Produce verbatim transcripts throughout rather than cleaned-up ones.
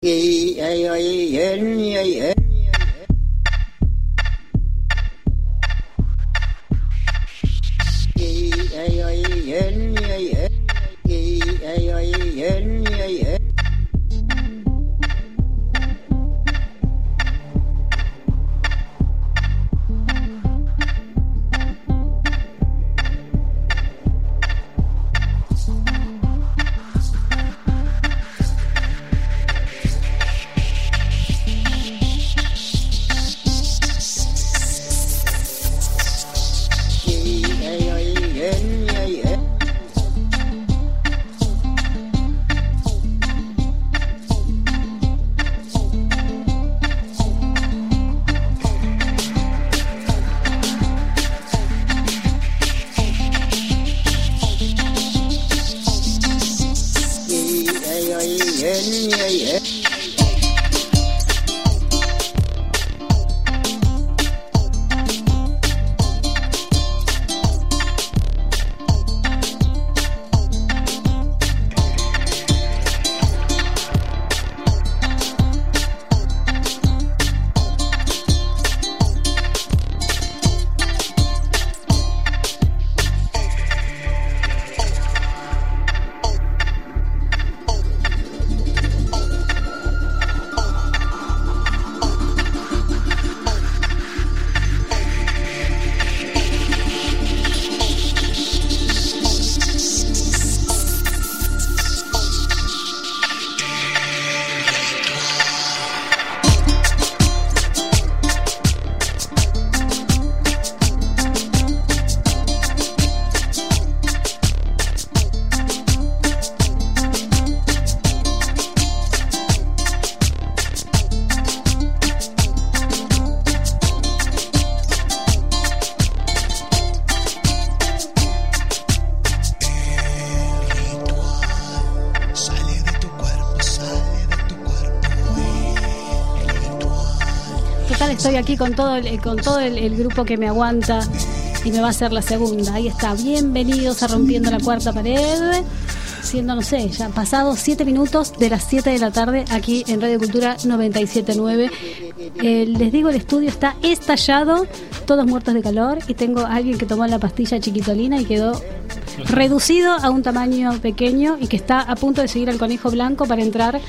Estoy aquí con todo el, con todo el, el grupo que me aguanta y me va a hacer la segunda. Ahí está, bienvenidos a Rompiendo la Cuarta Pared, siendo, no sé, ya pasados siete minutos de las siete de la tarde aquí en Radio Cultura noventa y siete punto nueve. Eh, les digo, el estudio está estallado, todos muertos de calor, y tengo a alguien que tomó la pastilla chiquitolina y quedó reducido a un tamaño pequeño y que está a punto de seguir al conejo blanco para entrar.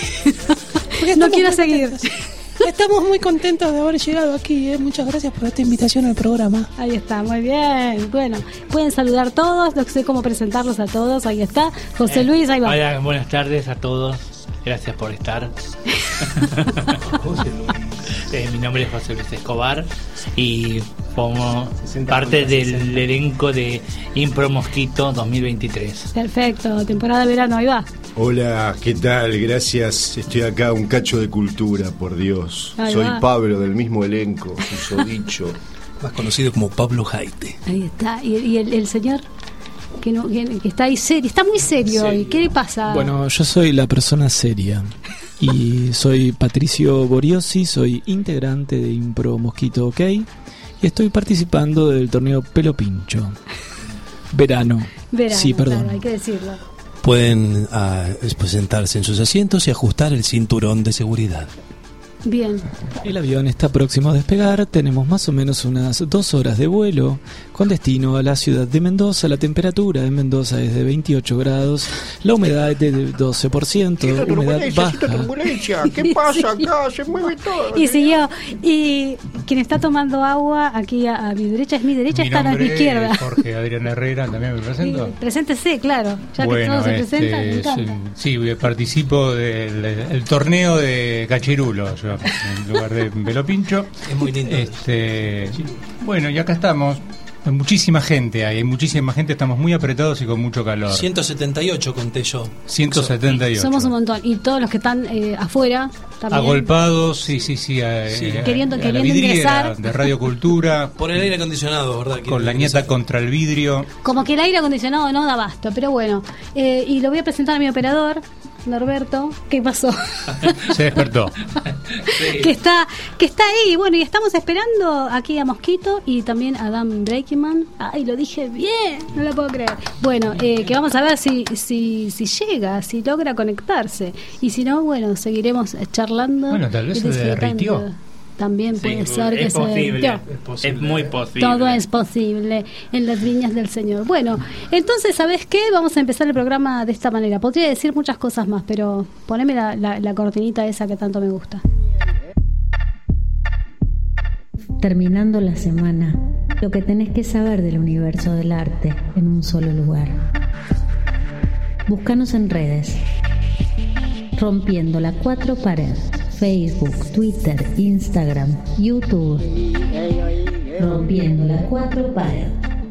No quiero seguir. Estamos muy contentos de haber llegado aquí, ¿eh? Muchas gracias por esta invitación al programa. Ahí está, muy bien. Bueno, pueden saludar todos, no sé cómo presentarlos a todos. Ahí está, José eh, Luis, ahí va. Hola, buenas tardes a todos. Gracias por estar. eh, mi nombre es José Luis Escobar y formo parte del elenco de Impro Mosquito dos mil veintitrés. Perfecto, temporada de verano, ahí va. Hola, ¿qué tal? Gracias. Estoy acá, un cacho de cultura, por Dios. Ahí Soy va. Pablo, del mismo elenco, susodicho. Más conocido como Pablo Jaite. Ahí está. Y, y el, el señor que, no, que, que está ahí serio, está muy serio hoy. ¿Qué le pasa? Bueno, yo soy la persona seria. Y soy Patricio Boriosi, soy integrante de Impro Mosquito OK. Y estoy participando del torneo Pelo Pincho. Verano. Verano, sí, perdón. claro, hay que decirlo. Pueden uh, sentarse en sus asientos y ajustar el cinturón de seguridad. Bien. El avión está próximo a despegar. Tenemos más o menos unas dos horas de vuelo con destino a la ciudad de Mendoza. La temperatura en Mendoza es de veintiocho grados. La humedad es de doce por ciento. Humedad baja. ¿Qué pasa acá? Se mueve todo. Y siguió. Y quien está tomando agua aquí a, a mi derecha es mi derecha, Mi está a mi nombre izquierda. es Jorge Adrián Herrera, también me presento. Sí, preséntese, claro. Ya bueno, que todos se este, presentan, me encanta. sí, participo del el torneo de Cachirulo, yo, en lugar de Pelo Pincho. Es muy lindo. Este, bueno, y acá estamos. Hay muchísima gente, hay, hay muchísima gente, estamos muy apretados y con mucho calor. ciento setenta y ocho conté yo. ciento setenta y ocho. Somos un montón. Y todos los que están eh, afuera también. Agolpados, sí, sí, sí. A, Sí. a- Queriendo- a la queriendo vidriera ingresar. de Radio Cultura, Por el aire acondicionado, ¿verdad? con la nieta contra el vidrio. Como que el aire acondicionado no da abasto, pero bueno. Eh, y lo voy a presentar a mi operador, Norberto, ¿qué pasó? Se despertó. Sí. que está que está ahí. Bueno, y estamos esperando aquí a Mosquito y también a Dan Breakman. Ay, lo dije bien, no lo puedo creer. Bueno, eh, que vamos a ver si, si si llega, si logra conectarse. Y si no, bueno, seguiremos charlando. Bueno, tal vez y se disfrutando. derritió. También Sí, puede ser que es se posible, derritió. es muy posible. Todo es posible en las viñas del Señor. Bueno, entonces, ¿sabes qué? Vamos a empezar el programa de esta manera. Podría decir muchas cosas más, pero poneme la, la, la cortinita esa que tanto me gusta. Terminando la semana, lo que tenés que saber del universo del arte en un solo lugar. Búscanos en redes. Rompiendo la cuatro pared. Facebook, Twitter, Instagram, YouTube. Rompiendo la cuatro pared.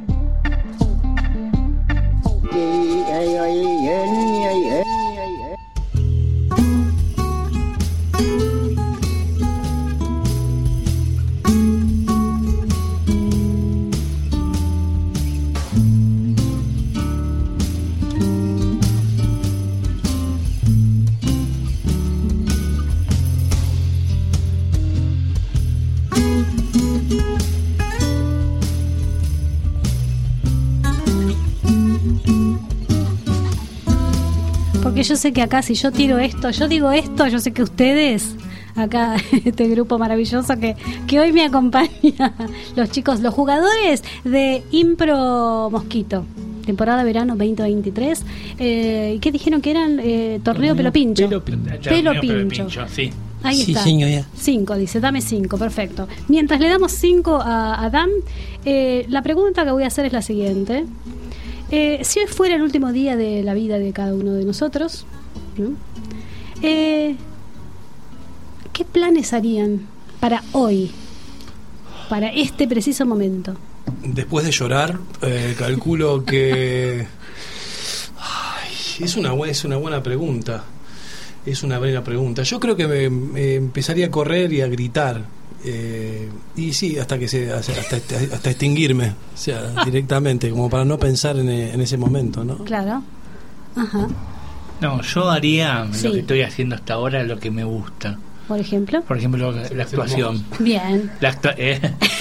Porque yo sé que acá, si yo tiro esto, yo digo esto, yo sé que ustedes, acá, este grupo maravilloso que, que hoy me acompaña, los chicos, los jugadores de Impro Mosquito, temporada verano veinte veintitrés, eh, ¿qué dijeron que eran? Eh, torneo Pelo Pincho. Pelo Pincho. Pelo Pelo Pincho. Pincho, sí. Ahí Sí, está. señora. Cinco, dice, dame cinco, perfecto. Mientras le damos cinco a, a Dan, eh, la pregunta que voy a hacer es la siguiente. Eh, si hoy fuera el último día de la vida de cada uno de nosotros, ¿no? eh, ¿qué planes harían para hoy, para este preciso momento? Después de llorar, eh, calculo que... Ay, es una buena, es una buena pregunta. Es una buena pregunta. Yo creo que me, me empezaría a correr y a gritar. Eh, y sí, hasta que se hasta, hasta, hasta extinguirme, o sea, directamente, como para no pensar en, en ese momento, ¿no? Claro. Ajá. No, yo haría Sí. lo que estoy haciendo hasta ahora, lo que me gusta. Por ejemplo. Por ejemplo, la actuación. Bien. La actua- ¿eh?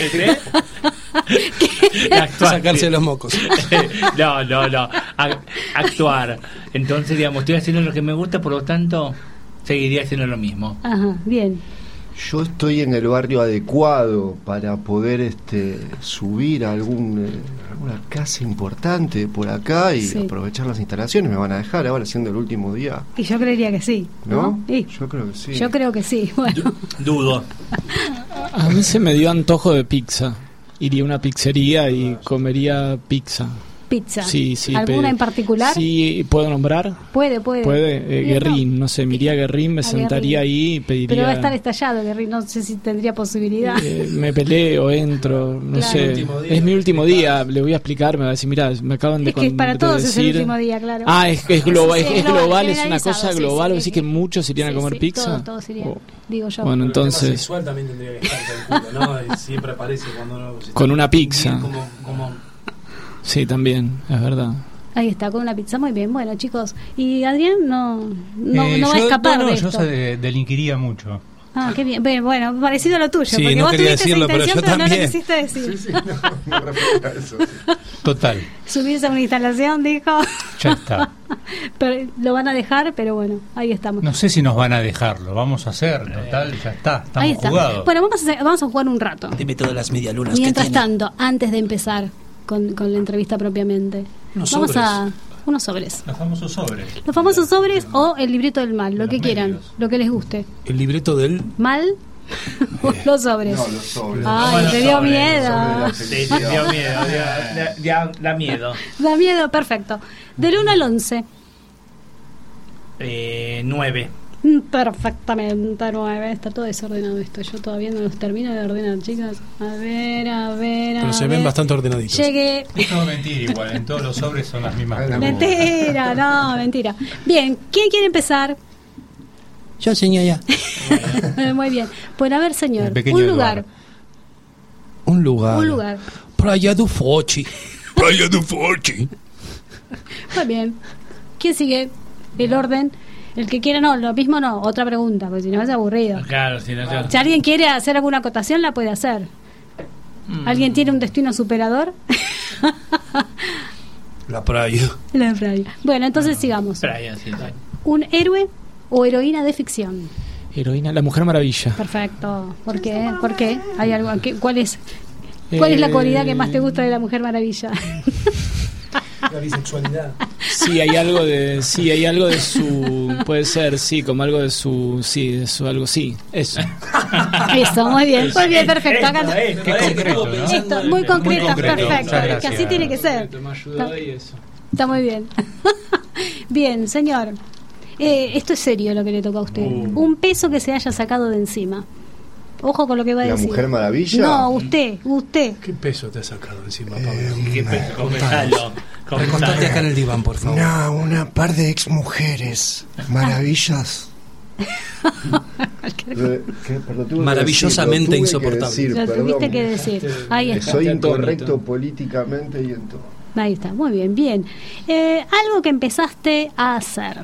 La actua- Sacarse los mocos. No, no, no. A- actuar. Entonces, digamos, estoy haciendo lo que me gusta, por lo tanto, seguiría haciendo lo mismo. Ajá, bien. Yo estoy en el barrio adecuado para poder este subir a algún, eh, alguna casa importante por acá y Sí. aprovechar las instalaciones. Me van a dejar ahora siendo el último día, Y yo creería que sí, ¿no? ¿no? Sí. Yo creo que sí. Yo creo que sí. Bueno, Dudo. A mí se me dio antojo de pizza. Iría a una pizzería y comería pizza. pizza. Sí, sí. ¿Alguna pe- en particular? Sí, ¿puedo nombrar? Puede, puede. Puede. Eh, Eh, Guerrín, no sé, me iría a Guerrín, me A sentaría Guerrín. ahí y pediría... Pero va a estar estallado, Guerri, no sé si tendría posibilidad. Eh, me peleo, entro, no Claro. sé. El último día, Es mi último explicás. día, le voy a explicar, me va a decir, mira, me acaban de Es que con- para de todos es el decir- último día, claro. Ah, es, es global, Sí, es, sí, es global, global, es una generalizado, cosa sí, global, sí, así sí. que muchos irían Sí, a comer sí, pizza. Todos, todos irían, Oh. digo yo. Bueno, El tema entonces, sexual también tendría que estar, calculo, ¿no? Y siempre aparece cuando uno se Con está una pizza. Como, como sí, también, es verdad. Ahí está, con una pizza, muy bien. Bueno, chicos, y Adrián no, no, Eh, no va a yo- escapar no, no, de yo esto. se de- delinquiría mucho. Ah, qué bien. Bien, bueno, parecido a lo tuyo, Sí, porque no vos quería tuviste decirlo, esa pero intención, yo pero no lo también. quisiste decir. No refiero a eso, sí. Total, Subirse a una instalación, dijo. ya está. Pero lo van a dejar, pero bueno, ahí estamos. No sé si nos van a dejarlo, vamos a hacer, total, ya está, estamos Ahí está. jugados. Bueno, vamos a, hacer- vamos a jugar un rato. Deme todas las medialunas que Mientras tiene. tanto, antes de empezar con, con la entrevista propiamente, Unos vamos sobres. a unos sobres. Los famosos sobres. Los famosos sobres o el libreto del mal, lo De que los quieran, medios. lo que les guste. El libreto del... ¿Mal? o los sobres. No, los sobres. Ay, Bueno, te dio sobres, miedo. sobres, Sí, sí, dio miedo, dio- dio- da miedo. Da miedo, perfecto. Del uno al once. Eh, nueve. Mm, Perfectamente, nueve. Está todo desordenado esto. Yo todavía no los termino de ordenar, chicas. A ver, a ver, a Pero se ver. ven bastante ordenaditos. Llegué. Esto va a mentir igual, en todos los sobres son las mismas Ay, preguntas. Mentira, no, mentira. Bien, ¿quién quiere empezar? Yo, señora. Muy bien. Pues a ver, señor, El pequeño un lugar. Eduardo. Un lugar. Un lugar. Playa do Fochi. Playa do Fochi. Muy bien. ¿Quién sigue? El orden. El que quiera, no, lo mismo no. Otra pregunta, porque si no es aburrido. Claro, si no te... Si alguien quiere hacer alguna acotación, la puede hacer. Mm. ¿Alguien tiene un destino superador? La playa. La playa. Bueno, entonces sigamos. Playa, sí, sí. ¿Un héroe o heroína de ficción? Heroína, la Mujer Maravilla. Perfecto. ¿Por qué? ¿Por qué? ¿Hay algo? ¿Qué- ¿Cuál es? ¿Cuál es la cualidad que más te gusta de la Mujer Maravilla? La bisexualidad. Sí, hay algo de, sí, hay algo de su, puede ser, sí, como algo de su, sí, de su algo, sí, eso. Eso, muy bien, muy bien, perfecto. Acá Esto, esto, Qué concreto, ¿no? esto, muy concreto, concreto. perfecto. Muchas Es que así gracias. tiene que ser. Me ayudó y eso. Está muy bien. Bien, señor. Eh, esto es serio lo que le toca a usted. Uh. Un peso que se haya sacado de encima. Ojo con lo que va a ¿La decir. Mujer Maravilla? No, usted, usted. ¿Qué peso te has sacado encima, Pablo? ¿Qué pe- Comenzalo, Recostate comenzalo. acá en el diván, por favor. No, una par de exmujeres maravillas. Eh, ¿qué? Perdón, tuve que Maravillosamente decir, lo tuve que insoportable. decir, Lo perdón. tuviste que decir. Ahí Que está. soy Está atónito. incorrecto políticamente y en todo. Ahí está. Muy bien, bien. Eh, algo que empezaste a hacer.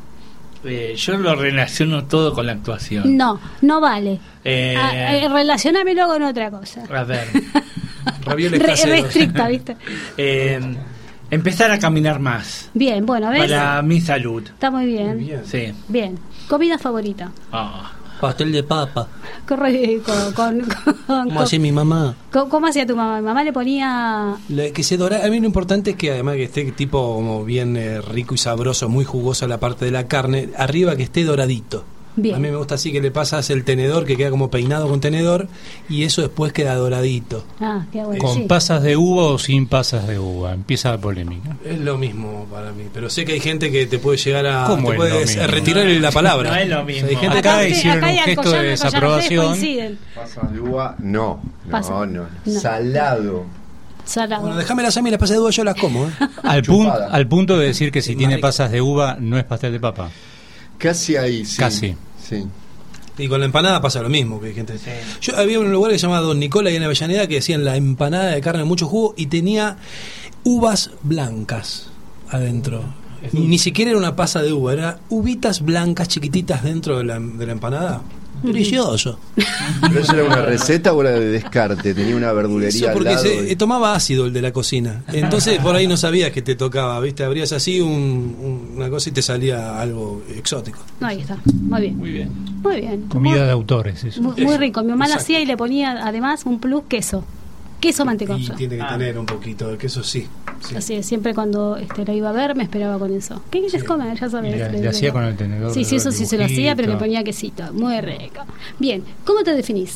Eh, yo lo relaciono todo con la actuación. No, no vale. Eh, Ah, eh, relacionámelo con otra cosa. a ver, Ravioles Re- caseros. restricta, ¿viste? eh, empezar a caminar más Bien, bueno, ¿ves? para mi salud. Está muy bien. Bien. Sí. Bien. Comida favorita. Ah. Pastel de papa. Corre- con, con, con- Como hacía mi mamá. con- ¿Cómo hacía tu mamá? Mi mamá le ponía... La- que se dora. A mí lo importante es que además que esté tipo como bien eh, rico y sabroso, muy jugosa la parte de la carne, arriba que esté doradito. Bien. A mí me gusta así que le pasas el tenedor, que queda como peinado con tenedor, y eso después queda doradito. Ah, qué bueno. ¿Con sí. pasas de uva o sin pasas de uva? Empieza la polémica. Es lo mismo para mí, pero sé que hay gente que te puede llegar a ¿Cómo te es puedes lo mismo? retirar la palabra. No es lo O sea, mismo. hay gente que Acá usted- hicieron hay un gesto Alcoyano, de Alcoyano, ustedes desaprobación. coinciden. Pasas de uva, no. Pasa- No, no. no. Salado. Salado. Bueno, déjamelas a mí, las pasas de uva yo las como, ¿eh? Al, pun- Chupada. al punto de decir que si Sí, tiene marica. pasas de uva no es pastel de papa. Casi ahí, sí. Casi. Sí. Y con la empanada pasa lo mismo, que hay gente. Yo había un lugar que se llamaba Don Nicola y en Avellaneda que hacían la empanada de carne de mucho jugo y tenía uvas blancas adentro. Ni siquiera era una pasa de uva, era uvitas blancas chiquititas dentro de la, de la empanada. Delicioso. ¿Pero eso era una receta o era de descarte? Tenía una verdulería Eso al porque lado. se, y- eh, tomaba ácido el de la cocina. Entonces por ahí no sabías que te tocaba, ¿viste? Abrías así un- un- una cosa y te salía algo exótico. Ahí está. Muy bien. Muy bien. Muy bien. Comida Muy, de autores, eso. muy- muy rico. Mi mamá lo Exacto. hacía y le ponía además un plus queso. Queso Y mantecoso. tiene que tener un poquito de queso, sí. sí. Así es, siempre cuando este, la iba a ver me esperaba con eso. ¿Qué quieres comer? Ya sabes. Y le- le- le hacía digo. con el tenedor Sí, sí, eso el sí se lo hacía, pero le dibujito. ponía quesito. Muy rico. Bien, ¿cómo te definís?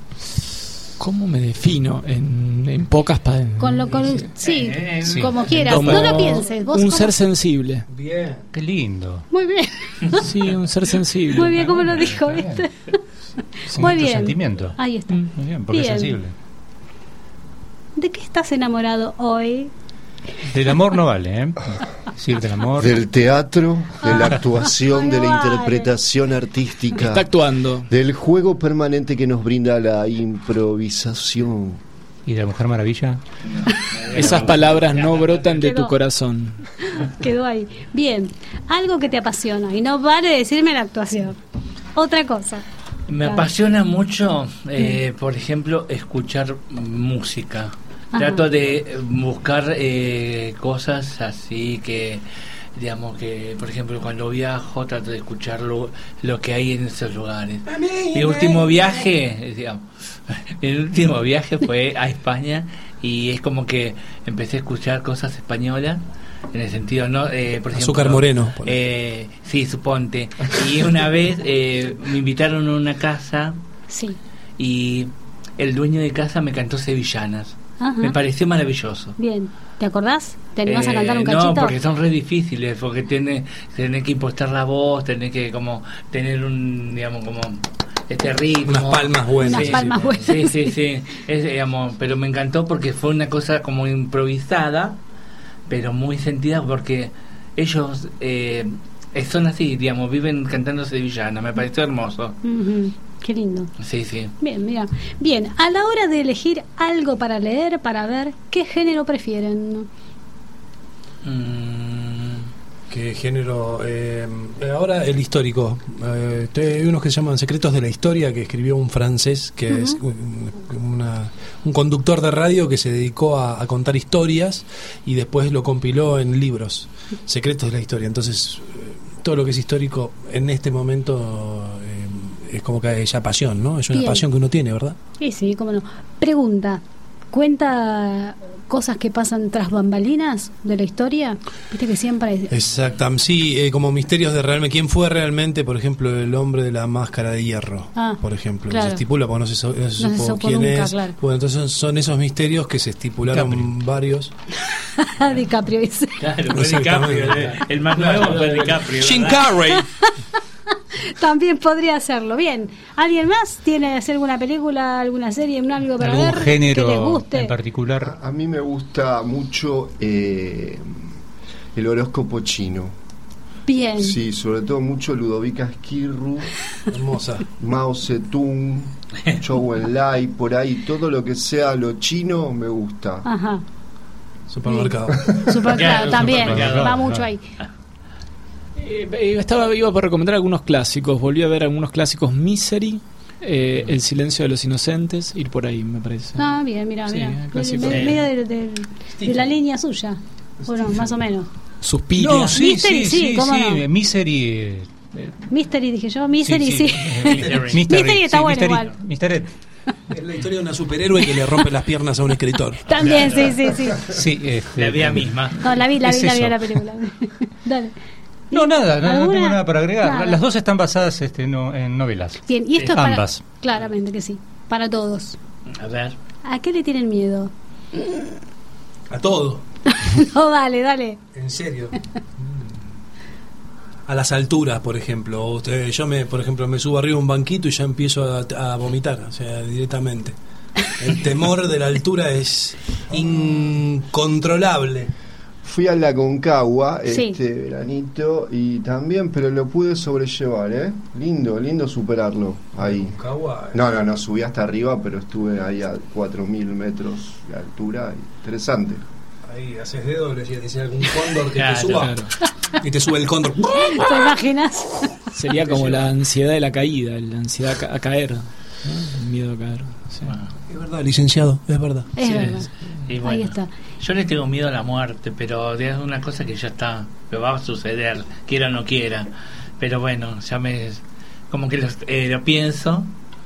¿Cómo me defino? En, en pocas palabras. Con lo con sí, Eh, sí. como quieras. Como No lo pienses. Vos un cómo- ser sensible. Bien. Qué lindo. Muy bien. Sí, un ser sensible. Muy bien, ¿cómo lo dijo? ¿Viste? Sin Muy mucho bien. sentimiento. Ahí está. Muy bien, porque Bien. es sensible. ¿De qué estás enamorado hoy? Del amor no vale, ¿eh? Decir del amor. Del teatro, de la actuación, no de la vale. interpretación artística, Está actuando. del juego permanente que nos brinda la improvisación. ¿Y de la Mujer Maravilla? Esas palabras no brotan de Quedó. tu corazón. Quedó ahí. Bien, algo que te apasiona y no vale decirme la actuación. Otra cosa. Me Claro. apasiona mucho, eh, por ejemplo, escuchar música. Ajá. Trato de eh, buscar eh, cosas así que, digamos que, por ejemplo, cuando viajo trato de escuchar lo, lo que hay en esos lugares. Mi último viaje, eh, digamos, el último viaje fue a España y es como que empecé a escuchar cosas españolas. En el sentido, ¿no? Eh, por ejemplo, Azúcar Moreno, por Eh, sí, suponte. Y una vez eh, me invitaron a una casa Sí. y el dueño de casa me cantó sevillanas. Ajá. Me pareció maravilloso. Bien. ¿Te acordás? ¿Te animás a Eh, cantar un cachito? No, porque son re difíciles, porque tiene, tenés que impostar la voz, tenés que como tener un, digamos, como este ritmo. Unas palmas buenas. Unas palmas buenas. Sí, sí, sí. Es, digamos, pero me encantó porque fue una cosa como improvisada, pero muy sentida porque ellos eh, son así, digamos, viven cantando sevillana. Me pareció hermoso. Ujú. Qué lindo. Sí, sí. Bien, mira. Bien, a la hora de elegir algo para leer, para ver, ¿qué género prefieren? Mm, ¿Qué género? Eh, ahora el histórico. Eh, hay unos que se llaman Secretos de la Historia, que escribió un francés, que uh-huh. es un, una, un conductor de radio que se dedicó a, a contar historias y después lo compiló en libros. Secretos de la Historia. Entonces, todo lo que es histórico en este momento eh, es como que es ya pasión, ¿no? Es una Bien. pasión que uno tiene, ¿verdad? Sí, sí, cómo no. Pregunta. ¿Cuenta cosas que pasan tras bambalinas de la historia? Viste que siempre hay... Exactamente, sí, eh, como misterios de realmente. ¿Quién fue realmente, por ejemplo, el hombre de la máscara de hierro? Ah, por ejemplo, claro. se estipula, porque no se, no se no supo se supo quién nunca, es. Claro. Bueno, entonces son, son esos misterios que se estipularon DiCaprio. varios. DiCaprio dice. Claro, fue DiCaprio, el, el más nuevo fue DiCaprio. Jim Carrey. También podría hacerlo. Bien, ¿alguien más tiene hacer alguna película, alguna serie, algo para ¿Algún ver género que les guste? en particular? A, a mí me gusta mucho eh, el horóscopo chino. Bien. Sí, sobre todo mucho Ludovica Esquirru, Hermosa. Mao Zedong, Zhou Enlai, por ahí, todo lo que sea lo chino me gusta. Ajá. Supermercado. Supermercado, también, supermercado. va mucho ahí. Eh, eh, estaba iba por recomendar algunos clásicos. Volví a ver algunos clásicos. Misery, eh, El silencio de los inocentes, ir por ahí, me parece. Ah, bien, mira, Sí, mira. clásico. De, de, medio de, de, de la línea suya. Bueno, más o menos. Suspiria. No, sí, Mystery, sí, sí, sí, ¿cómo sí, no? Misery. eh, Mystery, dije yo. Misery, sí. Mystery. Mystery está Sí, bueno Mystery. igual. Mystery. Es la historia de una superhéroe que le rompe las piernas a un escritor. También, sí, sí, sí. Sí, este, La vida misma. No, la vi, la vi, Es la vi eso. en la película. Dale. No, nada, no, no ¿Alguna? tengo nada para agregar. Nada. Las dos están basadas este, no, en novelas. Bien, y esto es para... Ambas. Claramente que sí. Para todos. A ver. ¿A qué le tienen miedo? A todo. No, dale, dale. En serio. A las alturas, por ejemplo. O usted- yo me, por ejemplo, me subo arriba de un banquito y ya empiezo a, a vomitar, o sea, directamente. El temor de la altura es incontrolable. Fui a la Concagua Sí. este veranito y también, pero lo pude sobrellevar, ¿eh? Lindo, lindo superarlo ahí. Concagua, No, no, no subí hasta arriba, pero estuve ahí a cuatro mil metros de altura. Interesante. Ahí haces dedo, le decís a algún cóndor que Claro, te suba. claro. Y te sube el cóndor. ¿Te imaginas? Sería como la ansiedad de la caída, la ansiedad a, ca- a caer, ¿no? El miedo a caer. Sí. Bueno, Es verdad, licenciado, es verdad. Es sí, verdad. es- y Ahí bueno, está. yo le tengo miedo a la muerte, pero es una cosa que ya está, me va a suceder, quiera o no quiera. Pero bueno, ya me. Como que lo, eh, lo pienso,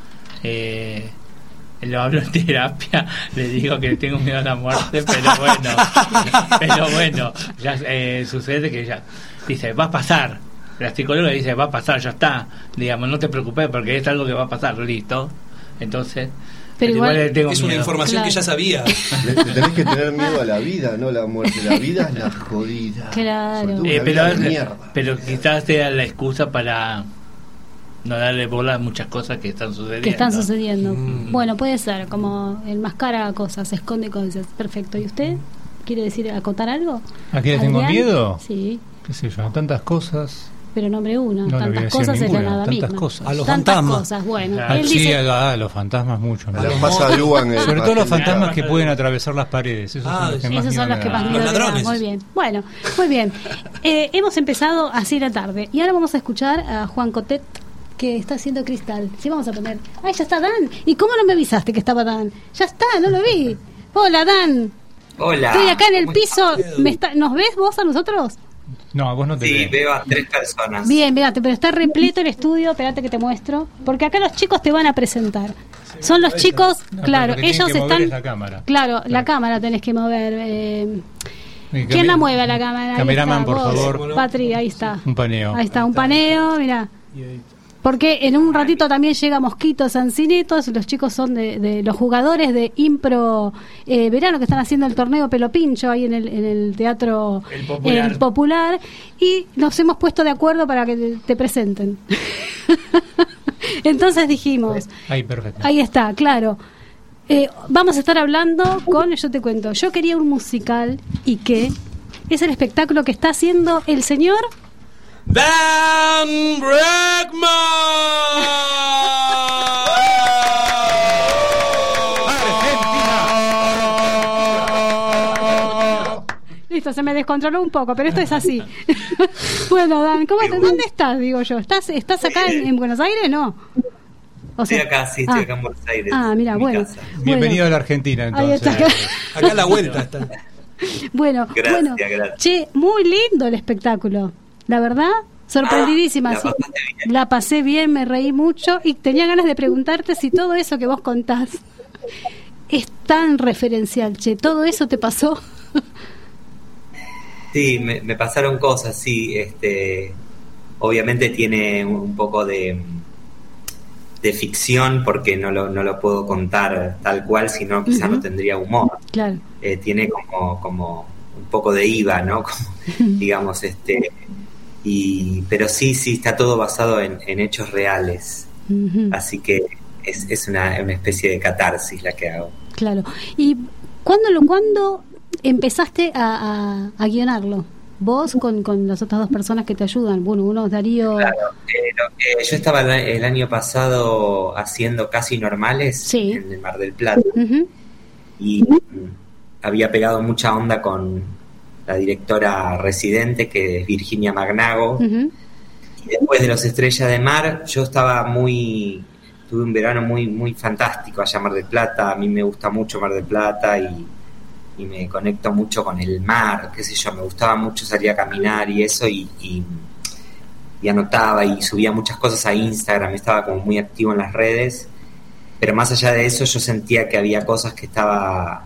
eh, lo hablo en terapia, le digo que le tengo miedo a la muerte, pero bueno, pero bueno, ya eh, sucede que ya. Dice, va a pasar. La psicóloga dice, va a pasar, ya está. Digamos, no te preocupes porque es algo que va a pasar, listo. Entonces. Pero igual- le tengo Es una miedo. información que ya Claro. sabía. Le, le tenés que tener miedo a la vida, no a la muerte. La vida es la jodida. Claro. Sobre todo Eh, una pero, vida de mierda. pero quizás sea la excusa para no darle bola a muchas cosas que están sucediendo. Que están sucediendo. Mm. Bueno, puede ser, como enmascara cosas, esconde cosas. Perfecto. ¿Y usted quiere decir acotar algo? ¿A qué le tengo ¿Adrián? miedo? Sí, ¿Qué sé yo? Tantas cosas. pero nombre uno. No le voy a tantas decir cosas es la ninguna, nada tantas misma. cosas. A los Tantas fantasmas. cosas, bueno. Claro. Ah, Él sí, dice, a, a los fantasmas mucho. ¿no? A los más alugan el Sobre todo los pastel. fantasmas que pueden atravesar las paredes. Esos Ah, son los que más esos miedo son los me que más dan. miedo Los le dan. ladrones. Muy bien. Bueno, muy bien. Eh, hemos empezado así la tarde. Y ahora vamos a escuchar a Juan Cotet, que está haciendo Cristal. Sí, vamos a poner. ¡Ay, ya está Dan! ¿Y cómo no me avisaste que estaba Dan? Ya está, no lo vi. Hola, Dan. Hola. Estoy acá en el ¿Cómo piso. estás? ¿Me está- ¿Nos ves vos a nosotros? No, a vos no te Sí, veo. veo a tres personas. Bien, fíjate, pero está repleto el estudio. Espérate que te muestro. Porque acá los chicos te van a presentar. Son los chicos, No, pero claro, lo que tienen ellos que mover están. es la cámara. Claro, la Claro. cámara tenés que mover. Eh, Y ¿Quién cami- la mueve a la cámara? Ahí Cameraman, está, por vos, favor. Patri, ahí está. Un paneo. Ahí está, un paneo, mira. Porque en un ratito también llega Mosquito Sancinetos, los chicos son de, de los jugadores de Impro eh, Verano que están haciendo el torneo Pelo Pincho ahí en el, en el teatro El Popular. el Popular, y nos hemos puesto de acuerdo para que te, te presenten. Entonces dijimos, Ahí, perfecto. ahí está, claro. Eh, vamos a estar hablando con, yo te cuento, yo quería un musical y que es el espectáculo que está haciendo el señor Dan Bregman. Listo, se me descontroló un poco, pero esto es así. Bueno, Dan, ¿cómo estás? ¿Dónde estás? Digo yo. ¿Estás, estás acá en, en Buenos Aires? No. O sea, estoy acá, sí, estoy ah, acá en Buenos Aires. Ah, mira, bueno, bueno. Bienvenido a la Argentina, entonces. Ahí está. Acá a la vuelta está. Bueno, gracias, bueno. Gracias. Che, muy lindo el espectáculo. La verdad, sorprendidísima. Ah, la, sí. La pasé bien, me reí mucho y tenía ganas de preguntarte si todo eso que vos contás es tan referencial, che. ¿Todo eso te pasó? Sí, me, me pasaron cosas, sí. Este, obviamente tiene un poco de... de ficción porque no lo, no lo puedo contar tal cual, sino quizás uh-huh. no tendría humor. Claro. Eh, tiene como, como un poco de I V A, ¿no? Como, digamos, este y pero sí, sí, está todo basado en, en hechos reales. Uh-huh. Así que es, es una, una especie de catarsis la que hago. Claro. ¿Y cuándo, lo, cuándo empezaste a, a, a guionarlo? Vos con, con las otras dos personas que te ayudan. Bueno, uno es Darío. Claro, eh, lo, eh, yo estaba el, el año pasado haciendo Casi Normales sí. en el Mar del Plata. Uh-huh. Y um, había pegado mucha onda con la directora residente, que es Virginia Magnago. Uh-huh. Y después de Los Estrellas de Mar, yo estaba muy... Tuve un verano muy, muy fantástico allá en Mar del Plata. A mí me gusta mucho Mar del Plata y... y me conecto mucho con el mar, qué sé yo, me gustaba mucho salir a caminar y eso, y, y, y anotaba y subía muchas cosas a Instagram, estaba como muy activo en las redes, pero más allá de eso yo sentía que había cosas que estaba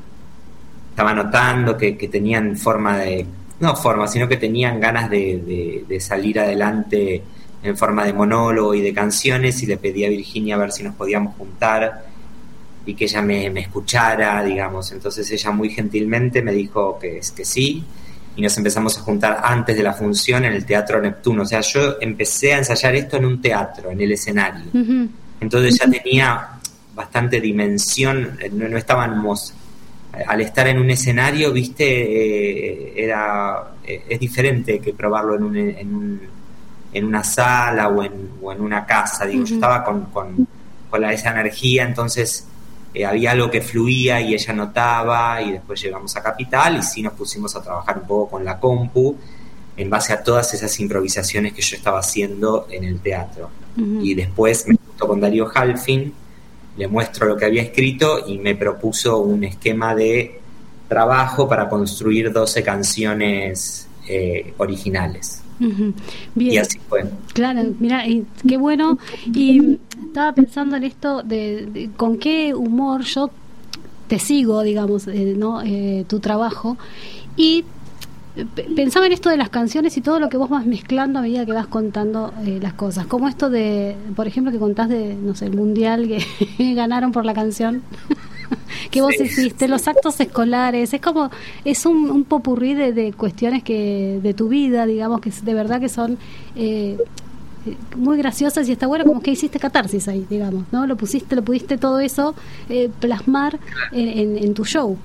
estaba anotando, que, que tenían forma de, no forma, sino que tenían ganas de, de, de salir adelante en forma de monólogo y de canciones, y le pedí a Virginia a ver si nos podíamos juntar y que ella me, me escuchara, digamos. Entonces ella muy gentilmente me dijo que, que sí, y nos empezamos a juntar antes de la función en el Teatro Neptuno. O sea, yo empecé a ensayar esto en un teatro, en el escenario. Uh-huh. Entonces ya tenía bastante dimensión, no, no estábamos... Al estar en un escenario, viste, eh, era eh, es diferente que probarlo en, un, en, un, en una sala o en, o en una casa. Digo, uh-huh. Yo estaba con, con, con la, esa energía, entonces... Eh, había algo que fluía y ella notaba, y después llegamos a Capital y sí nos pusimos a trabajar un poco con la compu en base a todas esas improvisaciones que yo estaba haciendo en el teatro. Uh-huh. Y después me junto con Darío Halfin, le muestro lo que había escrito y me propuso un esquema de trabajo para construir doce canciones eh, originales. Uh-huh. Bien. Y así fue. Claro, mira, qué bueno. Y estaba pensando en esto de, de con qué humor yo te sigo, digamos, eh, no eh, tu trabajo, y p- pensaba en esto de las canciones y todo lo que vos vas mezclando a medida que vas contando eh, las cosas, como esto de, por ejemplo, que contás de, no sé, el mundial que ganaron por la canción que vos sí, hiciste, sí. Los actos escolares, es como, es un, un popurrí de, de cuestiones que de tu vida, digamos, que de verdad que son eh, muy graciosas, y está bueno como que hiciste catarsis ahí, digamos, ¿no? Lo pusiste, lo pudiste todo eso eh, plasmar en, en, en tu show.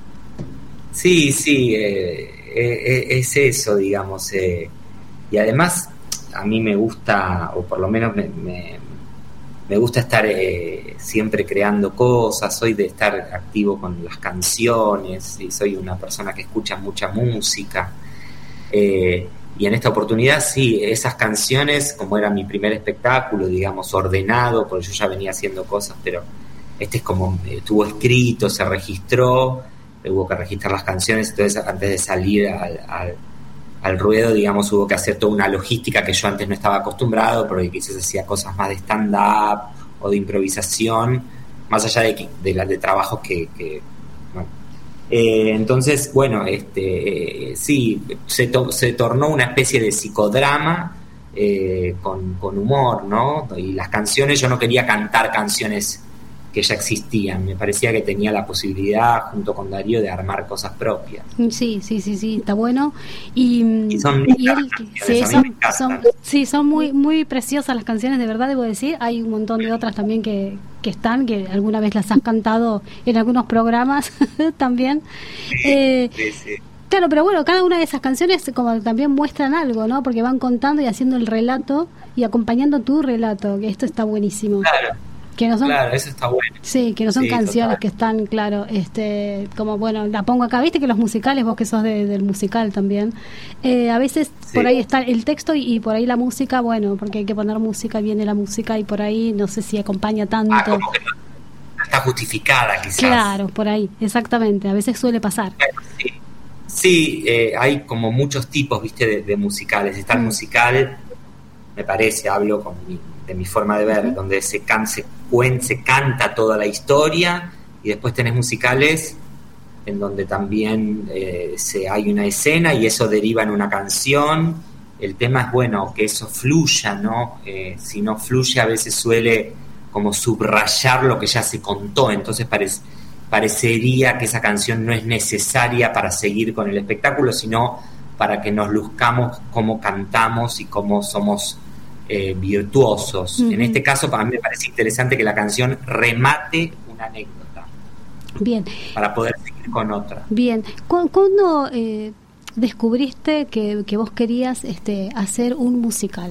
Sí, sí, eh, eh, es eso, digamos, eh, y además a mí me gusta, o por lo menos me, me, me gusta estar eh, siempre creando cosas, soy de estar activo con las canciones, y soy una persona que escucha mucha música, eh, y en esta oportunidad sí, esas canciones, como era mi primer espectáculo, digamos, ordenado, porque yo ya venía haciendo cosas, pero este es como, estuvo escrito, se registró, hubo que registrar las canciones, entonces antes de salir al, al, al ruedo, digamos, hubo que hacer toda una logística que yo antes no estaba acostumbrado, porque quizás hacía cosas más de stand-up o de improvisación, más allá de, de las de trabajos que... que bueno. eh, entonces, bueno, este eh, sí, se, to, se tornó una especie de psicodrama eh, con, con humor, ¿no? Y las canciones, yo no quería cantar canciones que ya existían, me parecía que tenía la posibilidad junto con Darío de armar cosas propias. Sí, sí, sí, sí, está bueno. Y, y son y él, sí, son, son, sí, son muy muy preciosas las canciones, de verdad debo decir. Hay un montón de otras también que, que están, que alguna vez las has cantado en algunos programas también. Sí, eh, sí, sí. Claro, pero bueno, cada una de esas canciones como también muestran algo, ¿no? Porque van contando y haciendo el relato y acompañando tu relato, que esto está buenísimo. Claro. Que no son, claro, eso está bueno. Sí, que no son sí, canciones total. que están, claro, este, como, bueno, la pongo acá, viste que los musicales, vos que sos de, del musical también, eh, a veces sí. por ahí está el texto y, y por ahí la música, bueno, porque hay que poner música, viene la música y por ahí no sé si acompaña tanto. Ah, como que no está justificada, quizás. Claro, por ahí, exactamente, a veces suele pasar. Sí, sí eh, hay como muchos tipos, viste, de, de musicales. Está el mm. musical, me parece, hablo con mi, de mi forma de ver, uh-huh. donde se, can, se, cuen, se canta toda la historia, y después tenés musicales en donde también eh, se, hay una escena y eso deriva en una canción. El tema es, bueno, que eso fluya, ¿no? Eh, si no fluye, a veces suele como subrayar lo que ya se contó, entonces parece, parecería que esa canción no es necesaria para seguir con el espectáculo, sino para que nos luzcamos cómo cantamos y cómo somos Eh, virtuosos. Uh-huh. En este caso, para mí me parece interesante que la canción remate una anécdota. Bien. Para poder seguir con otra. Bien. ¿Cuándo eh, descubriste que, que vos querías este, hacer un musical?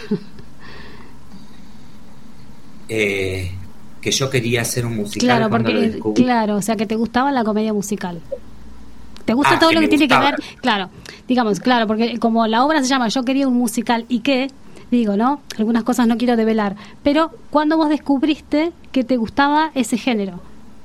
eh, que yo quería hacer un musical. Claro, porque, claro, o sea, que te gustaba la comedia musical. ¿Te gusta ah, todo que lo que tiene gustaba. que ver? Claro, digamos, claro, porque como la obra se llama Yo quería un musical y qué, digo, ¿no? Algunas cosas no quiero develar, pero ¿cuándo vos descubriste que te gustaba ese género?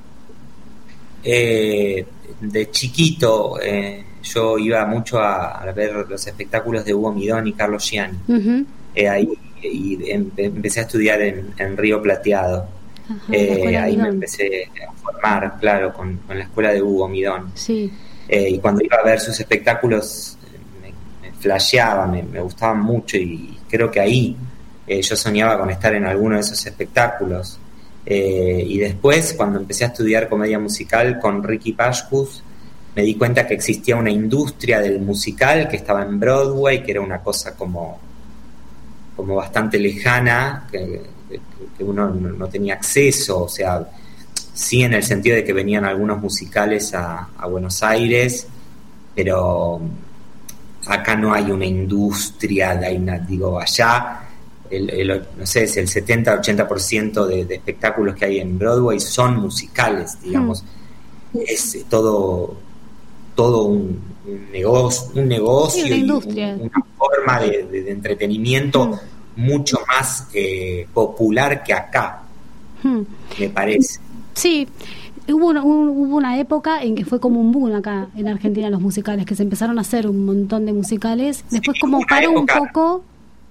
Eh, de chiquito eh, yo iba mucho a, a ver los espectáculos de Hugo Midón y Carlos Gianni. Uh-huh. Eh, ahí y em, empecé a estudiar en, en Río Plateado. Ajá, eh, ahí me empecé a formar, claro, con, con la escuela de Hugo Midón. Sí. Eh, y cuando iba a ver sus espectáculos me, me flasheaba, me, me gustaban mucho y creo que ahí eh, yo soñaba con estar en alguno de esos espectáculos. Eh, y después, cuando empecé a estudiar comedia musical con Ricky Pashkus, me di cuenta que existía una industria del musical que estaba en Broadway, que era una cosa como, como bastante lejana, que, que uno no, no tenía acceso, o sea, sí en el sentido de que venían algunos musicales a, a Buenos Aires, pero acá no hay una industria, hay una, digo, allá, el, el, no sé, es el setenta ochenta por ciento de, de espectáculos que hay en Broadway son musicales, digamos. Mm. Es todo, todo un, un negocio, un negocio sí, una, y un, una forma de, de, de entretenimiento mm. mucho más eh, popular que acá, mm. me parece. Sí, hubo una, un, hubo una época en que fue como un boom acá en Argentina los musicales, que se empezaron a hacer un montón de musicales, después sí, como paró época, un poco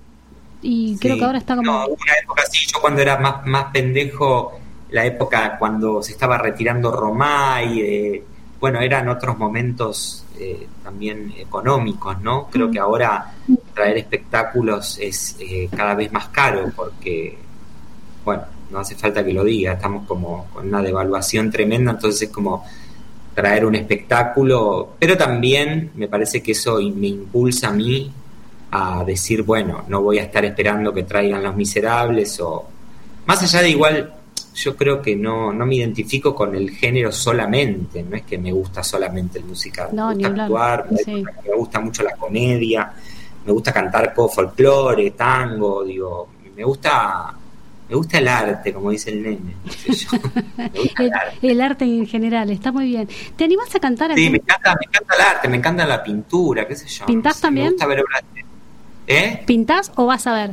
y sí, creo que ahora está como... No, una época sí, yo cuando era más, más pendejo, la época cuando se estaba retirando Romay, eh, bueno, eran otros momentos eh, también económicos, ¿no? Creo mm. que ahora traer espectáculos es eh, cada vez más caro porque, bueno, no hace falta que lo diga, estamos como con una devaluación tremenda, entonces es como traer un espectáculo, pero también me parece que eso me impulsa a mí a decir, bueno, no voy a estar esperando que traigan Los Miserables, o más allá de igual, yo creo que no, no me identifico con el género solamente, no es que me gusta solamente el musical, no, me gusta actuar, me, sí. gusta, me gusta mucho la comedia, me gusta cantar folclore, tango, digo, me gusta... Me gusta el arte, como dice el nene. No sé yo. Me gusta el, el, arte. el arte en general, está muy bien. ¿Te animás a cantar? Sí, me encanta, me encanta el arte, me encanta la pintura, qué sé yo. ¿Pintás no sé, también? Me gusta ver obras. ¿Eh? ¿Pintás o vas a ver?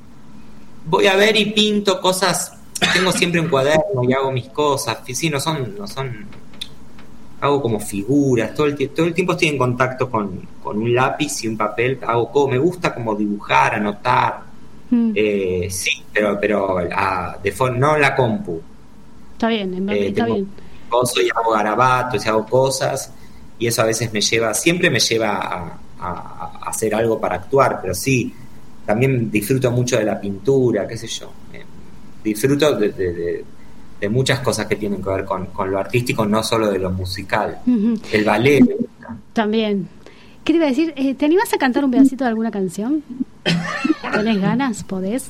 Voy a ver y pinto cosas. Tengo siempre un cuaderno y hago mis cosas. Sí, no son, no son. Hago como figuras. Todo el, todo el tiempo estoy en contacto con, con un lápiz y un papel. Hago como, me gusta como dibujar, anotar. Mm. Eh, sí, pero pero a, de forma, no en la compu. Está bien, en verdad, eh, está bien. Coso y hago garabatos y hago cosas y eso a veces me lleva, siempre me lleva a, a, a hacer algo para actuar, pero sí, también disfruto mucho de la pintura, qué sé yo. Eh, disfruto de, de, de, de muchas cosas que tienen que ver con, con lo artístico, no solo de lo musical. Uh-huh. El ballet me gusta. También. ¿Qué te iba a decir? Eh, ¿Te animás a cantar un pedacito de alguna canción? ¿Tenés ganas? ¿Podés?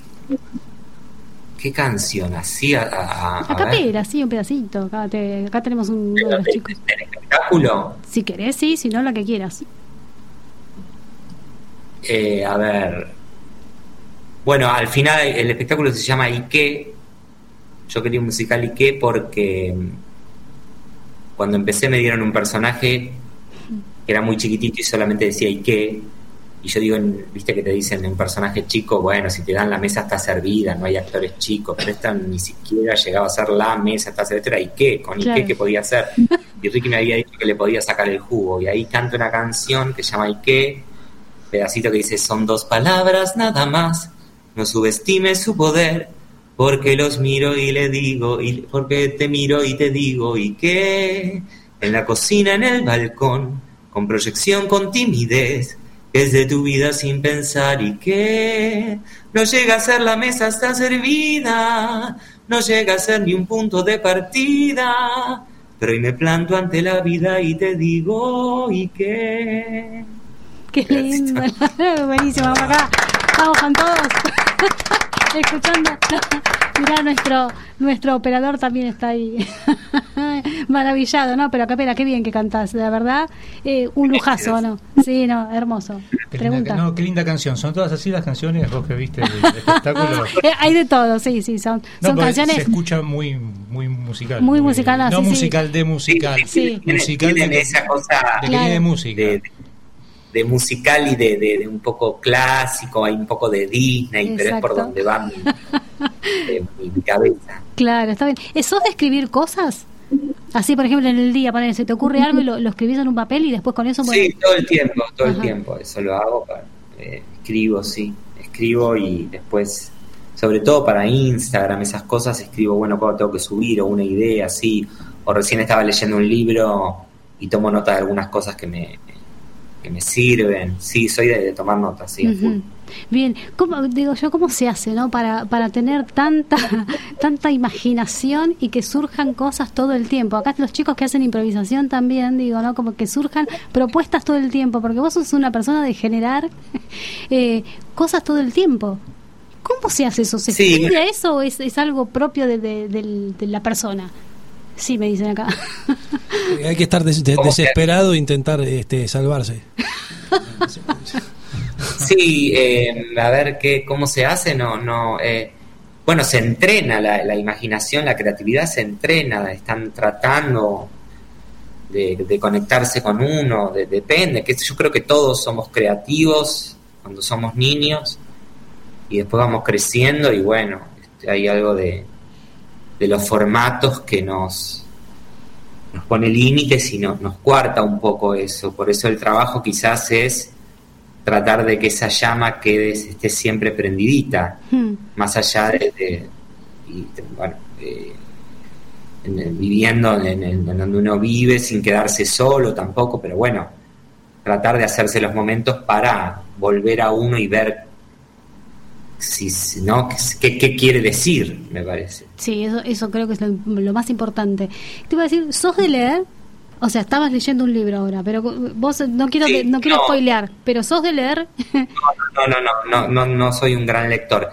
¿Qué canción? Así a, a, a, a capela, sí, un pedacito. Acá, te, acá tenemos un uno de los chicos. ¿El espectáculo? Si querés, sí, si no, la que quieras. Eh, a ver. Bueno, al final el espectáculo se llama ¿Y qué? yo quería un musical ¿y qué? Porque cuando empecé me dieron un personaje que era muy chiquitito y solamente decía ¿y qué? Y yo digo, viste que te dicen un personaje chico, bueno, si te dan la mesa está servida, no hay actores chicos, pero esta ni siquiera llegaba a ser la mesa, está servida, era ¿y qué? Con claro. ¿y qué? ¿Qué podía hacer? Y Ricky me había dicho que le podía sacar el jugo, y ahí canto una canción que se llama ¿y qué? Pedacito que dice, son dos palabras nada más, no subestimes su poder, porque los miro y le digo, y porque te miro y te digo, ¿y qué? En la cocina, en el balcón, con proyección, con timidez, es de tu vida sin pensar y que no llega a ser la mesa está servida, no llega a ser ni un punto de partida, pero hoy me planto ante la vida y te digo y que... Qué lindo, buenísimo, vamos acá, vamos con todos escuchando. Mirá, nuestro nuestro operador también está ahí maravillado, ¿no? Pero qué pena, qué bien que cantás, la verdad, eh, un lujazo, ¿no? Sí, no, hermoso. Qué Pregunta. Linda, no, qué linda canción. ¿Son todas así las canciones vos que viste del, del espectáculo? Eh, hay de todo, sí, sí, son, no, son canciones... Se escucha muy muy musical. Muy musical, no, no, sí, musical sí. de musical. Sí, sí. Musical tienen de, esa cosa de, claro. de música. De, de musical y de, de, de un poco clásico, hay un poco de Disney, exacto. Pero es por donde va mi, eh, mi cabeza. Claro, está bien. ¿Sos de escribir cosas? Así, por ejemplo, en el día, ponele, se te ocurre algo y lo, lo escribís en un papel y después con eso... Bueno... Sí, todo el tiempo, todo Ajá. el tiempo, eso lo hago, para, eh, escribo, sí, escribo y después, sobre todo para Instagram, esas cosas, escribo, bueno, cuando tengo que subir o una idea, así, o recién estaba leyendo un libro y tomo nota de algunas cosas que me... que me sirven, sí, soy de, de tomar notas, sí. Uh-huh. Bien, ¿cómo, digo yo, cómo se hace, ¿no? Para, para tener tanta tanta imaginación y que surjan cosas todo el tiempo. Acá los chicos que hacen improvisación también, digo, ¿no? Como que surjan propuestas todo el tiempo, porque vos sos una persona de generar eh, cosas todo el tiempo. ¿Cómo se hace eso? ¿Se sí. estudia eso o es, es algo propio de, de, de, de la persona? Sí, me dicen acá. Hay que estar des- des- desesperado e intentar este, salvarse. Sí, eh, a ver qué, cómo se hace, no, no. Eh, bueno, se entrena la, la imaginación, la creatividad se entrena. Están tratando de, de conectarse con uno, de, depende. Que yo creo que todos somos creativos cuando somos niños y después vamos creciendo y bueno, este, hay algo de de los formatos que nos nos pone límites y nos, nos cuarta un poco eso. Por eso el trabajo quizás es tratar de que esa llama quede, esté siempre prendidita, hmm. más allá de, de, y, bueno, de, en el, viviendo en, en, en donde uno vive sin quedarse solo tampoco, pero bueno, tratar de hacerse los momentos para volver a uno y ver si, ¿no? ¿Qué, qué quiere decir, me parece? Sí, eso, eso creo que es lo, lo más importante. Te iba a decir, ¿sos de leer? O sea, estabas leyendo un libro ahora, pero vos no quiero sí, que, no quiero no. spoilear, pero ¿sos de leer? No, no, no, no, no, no soy un gran lector.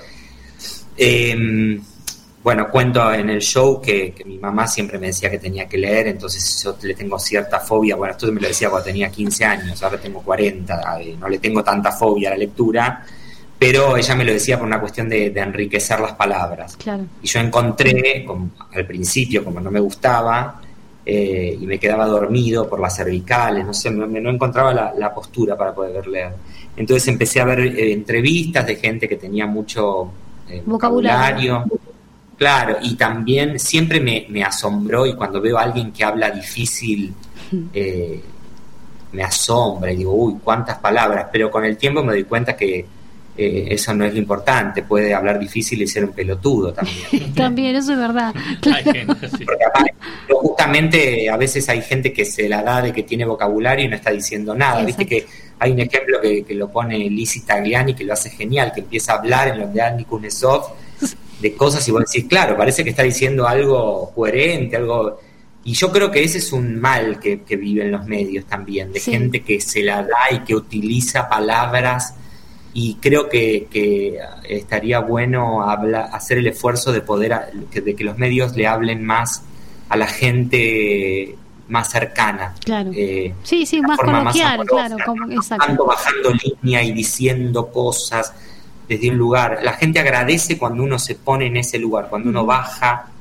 Eh, bueno, cuento en el show que, que mi mamá siempre me decía que tenía que leer, entonces yo le tengo cierta fobia. Bueno, esto me lo decía cuando tenía quince años, ahora tengo cuarenta, eh, no le tengo tanta fobia a la lectura, pero ella me lo decía por una cuestión de, de enriquecer las palabras. Claro. Y yo encontré, como, al principio, como no me gustaba, eh, y me quedaba dormido por las cervicales, no sé, no, no encontraba la, la postura para poder leer. Entonces empecé a ver eh, entrevistas de gente que tenía mucho eh, vocabulario. vocabulario. Claro, y también siempre me, me asombró, y cuando veo a alguien que habla difícil, eh, me asombra y digo, uy, cuántas palabras, pero con el tiempo me doy cuenta que Eh, eso no es lo importante, puede hablar difícil y ser un pelotudo también. También, eso es verdad. Claro. Porque aparte, justamente a veces hay gente que se la da de que tiene vocabulario y no está diciendo nada. Exacto. Viste que hay un ejemplo que, que lo pone Lizzie Tagliani, que lo hace genial, que empieza a hablar en los de Andy Kuznetsov de cosas y vos decís, claro, parece que está diciendo algo coherente, algo... Y yo creo que ese es un mal que, que vive en los medios también, de sí. gente que se la da y que utiliza palabras. Y creo que, que estaría bueno habla, hacer el esfuerzo de poder de que los medios le hablen más a la gente más cercana. Claro. Eh, sí, sí, más coloquial, más claro. Como, exacto. Bajando línea y diciendo cosas desde un lugar. La gente agradece cuando uno se pone en ese lugar, cuando uno baja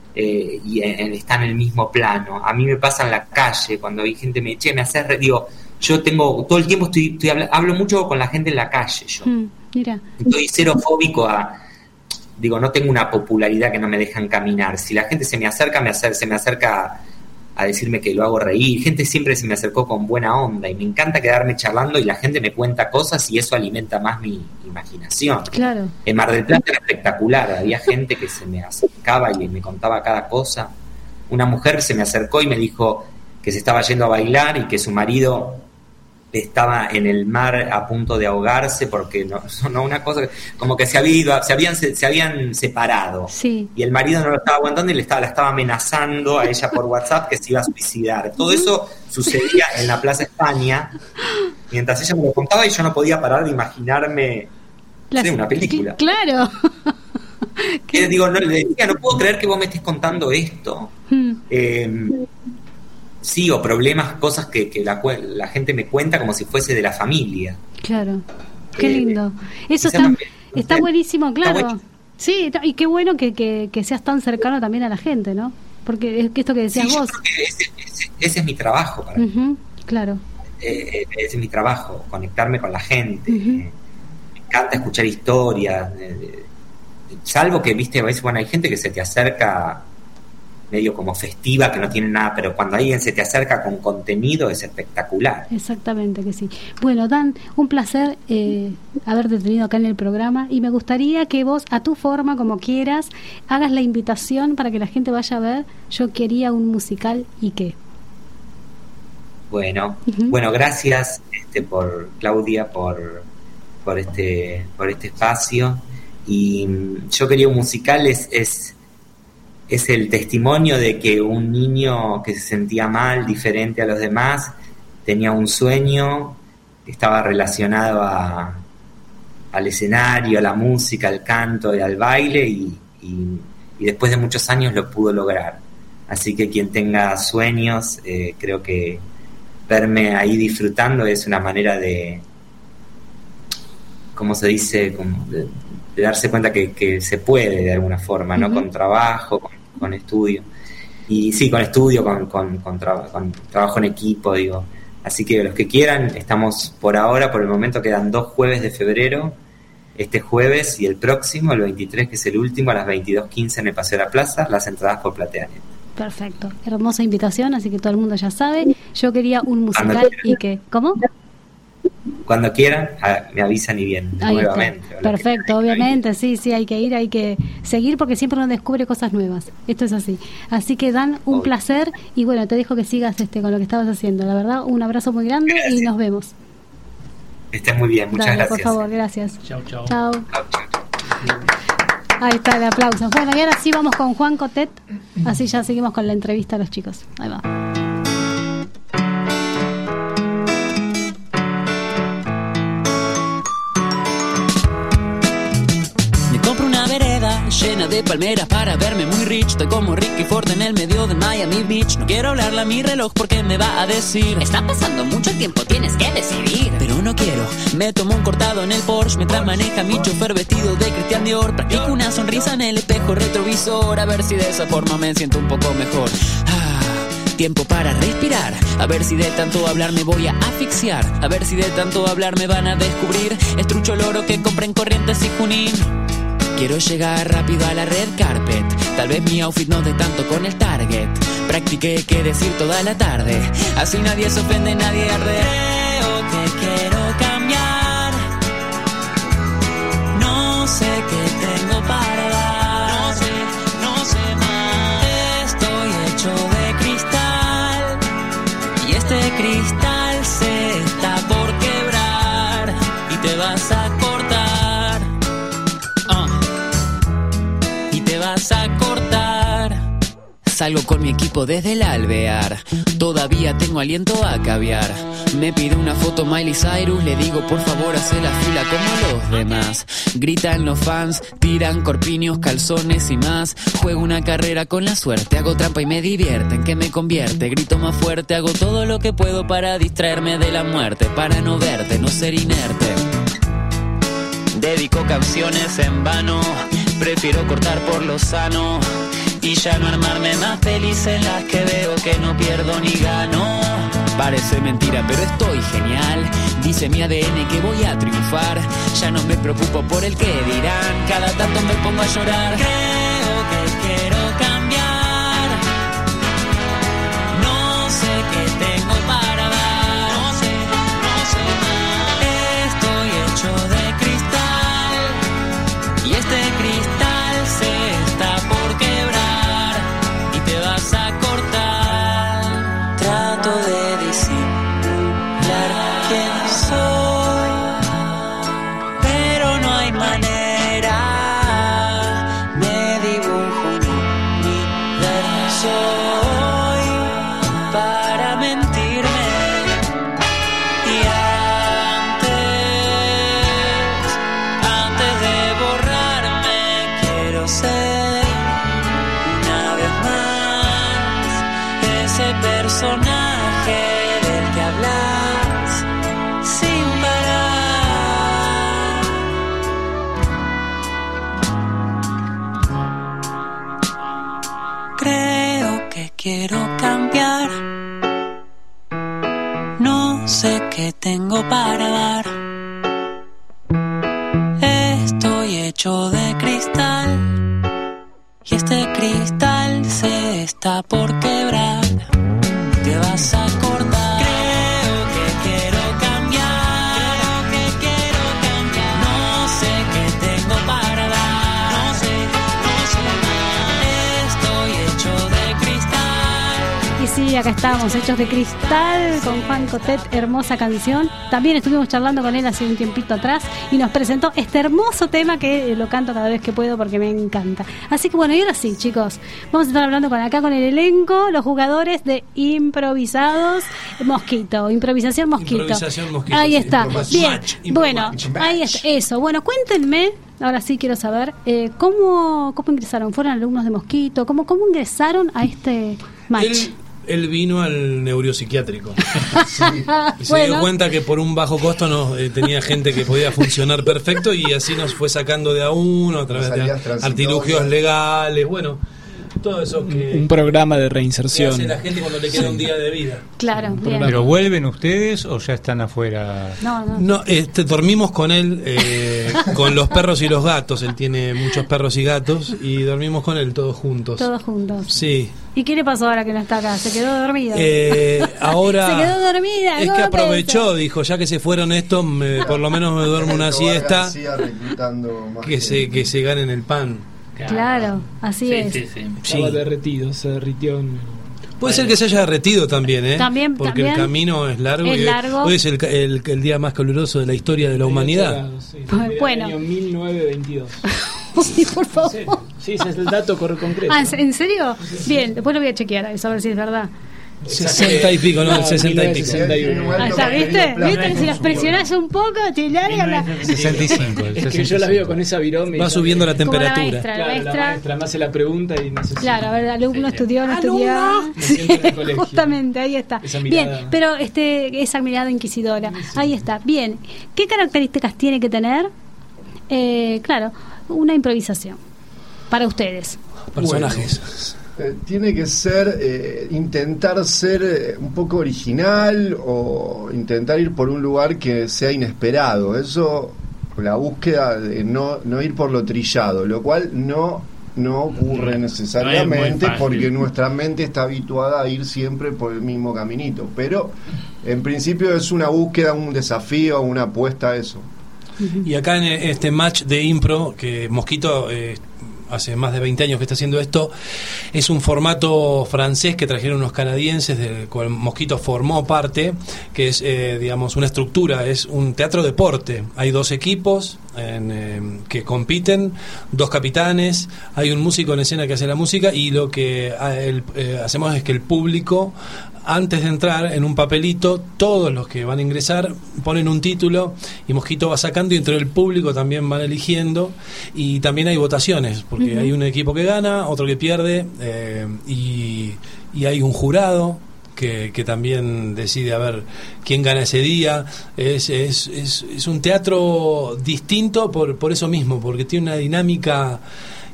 eh, y en, está en el mismo plano. A mí me pasa en la calle, cuando hay gente me che, me hace re, digo, yo tengo, todo el tiempo estoy, estoy hablo, hablo mucho con la gente en la calle, yo. Mm, mira. Estoy xerofóbico a, digo, no tengo una popularidad que no me dejan caminar. Si la gente se me acerca, me acer, se me acerca a decirme que lo hago reír. Gente siempre se me acercó con buena onda y me encanta quedarme charlando y la gente me cuenta cosas y eso alimenta más mi imaginación. Claro. En Mar del Plata era espectacular, había gente que se me acercaba y me contaba cada cosa. Una mujer se me acercó y me dijo que se estaba yendo a bailar y que su marido estaba en el mar a punto de ahogarse porque no, no una cosa como que se había ido, se habían se, se habían separado, sí. Y el marido no lo estaba aguantando y le estaba, la estaba amenazando a ella por WhatsApp que se iba a suicidar. Todo eso sucedía en la Plaza España mientras ella me lo contaba y yo no podía parar de imaginarme la, sí, una película. Claro. Que, digo, no, le decía, no puedo creer que vos me estés contando esto. Hmm. Eh, Sí, o problemas, cosas que, que la, la gente me cuenta como si fuese de la familia. Claro, qué eh, lindo. Eso está, también, no está sé, buenísimo, claro. Está bueno. Sí, y qué bueno que, que, que seas tan cercano también a la gente, ¿no? Porque es que esto que decías sí, vos. Yo creo que ese, ese, ese es mi trabajo para uh-huh, mí. Claro. Eh, ese es mi trabajo, conectarme con la gente. Uh-huh. Eh, me encanta escuchar historias. Eh, eh, salvo que, viste, a veces, bueno, hay gente que se te acerca medio como festiva, que no tiene nada, pero cuando alguien se te acerca con contenido es espectacular. Exactamente que sí. Bueno, Dan, un placer eh, haberte tenido acá en el programa y me gustaría que vos, a tu forma, como quieras, hagas la invitación para que la gente vaya a ver Yo quería un musical y qué. Bueno, uh-huh. bueno, gracias este, por Claudia, por, por, este, por este espacio. Y Yo quería un musical es... es es el testimonio de que un niño que se sentía mal, diferente a los demás, tenía un sueño que estaba relacionado a, al escenario, a la música, al canto y al baile, y, y, y después de muchos años lo pudo lograr. Así que quien tenga sueños, eh, creo que verme ahí disfrutando es una manera de, ¿cómo se dice?, como de, de darse cuenta que, que se puede de alguna forma, ¿no? Uh-huh. Con trabajo, con, con estudio. Y sí, con estudio, con, con, con, tra- con trabajo en equipo, digo. Así que los que quieran, estamos por ahora, por el momento quedan dos jueves de febrero, este jueves y el próximo, el veintitrés, que es el último, a las veintidós quince en el Paseo de la Plaza, las entradas por Plateanet. Perfecto, hermosa invitación, así que todo el mundo ya sabe. Yo quería un musical y que... ¿Cómo? Cuando quieran, me avisan y bien, ahí nuevamente. Perfecto, obviamente, sí, sí, hay que ir, hay que seguir porque siempre uno descubre cosas nuevas. Esto es así. Así que, Dan, un Obvio. placer y bueno, te dejo que sigas este con lo que estabas haciendo. La verdad, un abrazo muy grande gracias. Y nos vemos. Estés muy bien, muchas Dale, gracias. Por favor, gracias. Chao, chao. Chao. Ahí está el aplauso. Bueno, y ahora sí vamos con Juan Cotet, así ya seguimos con la entrevista a los chicos. Ahí va. Llena de palmeras para verme muy rich. Estoy como Ricky Ford en el medio de Miami Beach. No quiero hablarle a mi reloj porque me va a decir: está pasando mucho tiempo, tienes que decidir. Pero no quiero, me tomo un cortado en el Porsche mientras maneja mi chofer vestido de Christian Dior. Practico una sonrisa en el espejo retrovisor, a ver si de esa forma me siento un poco mejor. Ah, tiempo para respirar, a ver si de tanto hablar me voy a asfixiar. A ver si de tanto hablar me van a descubrir. Estrucho loro que compré en Corrientes y Junín. Quiero llegar rápido a la red carpet. Tal vez mi outfit no dé tanto con el target. Practiqué qué decir toda la tarde, así nadie se ofende, nadie arde. Creo que quiero cambiar. No sé qué tengo para dar. No sé, no sé más. Estoy hecho de cristal y este cristal se está por quebrar y te vas a cortar. Vas a cortar. Salgo con mi equipo desde el alvear. Todavía tengo aliento a caviar. Me pide una foto Miley Cyrus. Le digo por favor hace la fila como los demás. Gritan los fans, tiran corpiños, calzones y más. Juego una carrera con la suerte. Hago trampa y me divierte. ¿En qué me convierte? Grito más fuerte. Hago todo lo que puedo para distraerme de la muerte. Para no verte, no ser inerte. Dedico canciones en vano. Prefiero cortar por lo sano. y ya no armarme más feliz en las que veo que no pierdo ni gano. Parece mentira, pero estoy genial. Dice mi A D N que voy a triunfar. Ya no me preocupo por el que dirán. Cada tanto me pongo a llorar. Creo que quiero cambiar. No sé qué tengo para dar. No sé, no sé más. Estoy hecho de cristal y este cristal se está por quebrar y te vas a cortar. Trato de quién soy, pero no hay manera. Me dibujo en un universo hoy para mentirme. Y antes, antes de borrarme, quiero ser una vez más ese personaje del que hablas sin parar. Creo que quiero cambiar. No sé qué tengo para dar. Estoy hecho de cristal y este cristal se está por quebrar. Te vas a acordar. Creo que quiero cambiar. Creo que quiero cambiar. No sé qué tengo para dar. No sé, no sé más. Estoy hecho de cristal. Y sí, acá estamos, hechos de cristal, con Juan Cotet, hermosa canción. También estuvimos charlando con él hace un tiempito atrás y nos presentó este hermoso tema que lo canto cada vez que puedo porque me encanta. Así que bueno, y ahora sí, chicos, vamos a estar hablando con acá con el elenco, los jugadores de Improvisados Mosquito, Improvisación Mosquito. Improvisación Mosquito. Ahí Sí, está. Impromatch. Bien, Match, bueno, Impromatch. ahí está. Eso. Bueno, cuéntenme. Ahora sí quiero saber eh, cómo cómo ingresaron. ¿Fueron alumnos de Mosquito? ¿Cómo cómo ingresaron a este match? Él, él vino al neuropsiquiátrico y se Bueno. dio cuenta que por un bajo costo no eh, tenía gente que podía funcionar perfecto y así nos fue sacando de a uno a través de Salidas transitorias. artilugios legales, bueno, todo eso que, Un programa de que reinserción. hace la gente cuando le queda un día de vida. Claro, bien. ¿Pero vuelven ustedes o ya están afuera? No, no. No, este, dormimos con él, eh, con los perros y los gatos. Él tiene muchos perros y gatos y dormimos con él todos juntos. Todos juntos. Sí. ¿Y qué le pasó ahora que no está acá? ¿Se quedó dormido? Eh, ahora Se quedó dormida. es ¿cómo que puede aprovechó, dijo, ya que se fueron estos, me- por lo menos me duermo una Tobar siesta, García reclutando más que se, gente. que se ganen el pan. ser? Claro, así Sí, es. sí, sí. Estaba Sí. derretido, se derritió. en- Puede ser que se haya derretido también, ¿eh? También, porque también. el camino es largo. Es y hoy- largo. Hoy es el, ca- el- el día más caluroso de la historia de la humanidad. grados, sí. Bueno. Año mil novecientos veintidós. Sí, por ¿En favor. serio? Sí, ese es el dato cor- concreto. Ah, ¿en serio? Bien, después lo voy a chequear a eso, a ver si es verdad. Sesenta y pico, no, el sesenta y pico. sesenta y uno. Ah, está, ¿viste? ¿Viste? Si las presionás un poco, te largan la... sesenta y cinco. el Es que sesenta y yo las cinco. veo con esa virome. y Va ya- subiendo la Como la temperatura. maestra, la Claro, la maestra. maestra me hace la pregunta y no sé si- Claro, a ver, el alumno estudió, no estudió. Me siento en el colegio. Justamente, ahí está. Esa mirada. Bien, pero este, esa mirada inquisidora. Ahí está. Bien, ¿qué características tiene que tener? Eh, claro, una improvisación para ustedes. Personajes. Eh, tiene que ser, eh, intentar ser eh, un poco original o intentar ir por un lugar que sea inesperado. Eso, la búsqueda de no, no ir por lo trillado, lo cual no, no ocurre necesariamente fácil. porque nuestra mente está habituada a ir siempre por el mismo caminito. Pero en principio es una búsqueda, un desafío, una apuesta a eso. Y acá en este match de impro, que Mosquito eh, hace más de veinte años que está haciendo esto, es un formato francés que trajeron unos canadienses, del cual Mosquito formó parte, que es, eh, digamos, una estructura, es un teatro deporte. Hay dos equipos en, eh, que compiten, dos capitanes, hay un músico en escena que hace la música y lo que ah, el, eh, hacemos es que el público, antes de entrar, en un papelito, todos los que van a ingresar ponen un título y Mosquito va sacando y entre el público también van eligiendo y también hay votaciones porque Ujú. hay un equipo que gana, otro que pierde eh, y, y hay un jurado que, que también decide a ver quién gana ese día. Es, es, es, es un teatro distinto por, por eso mismo, porque tiene una dinámica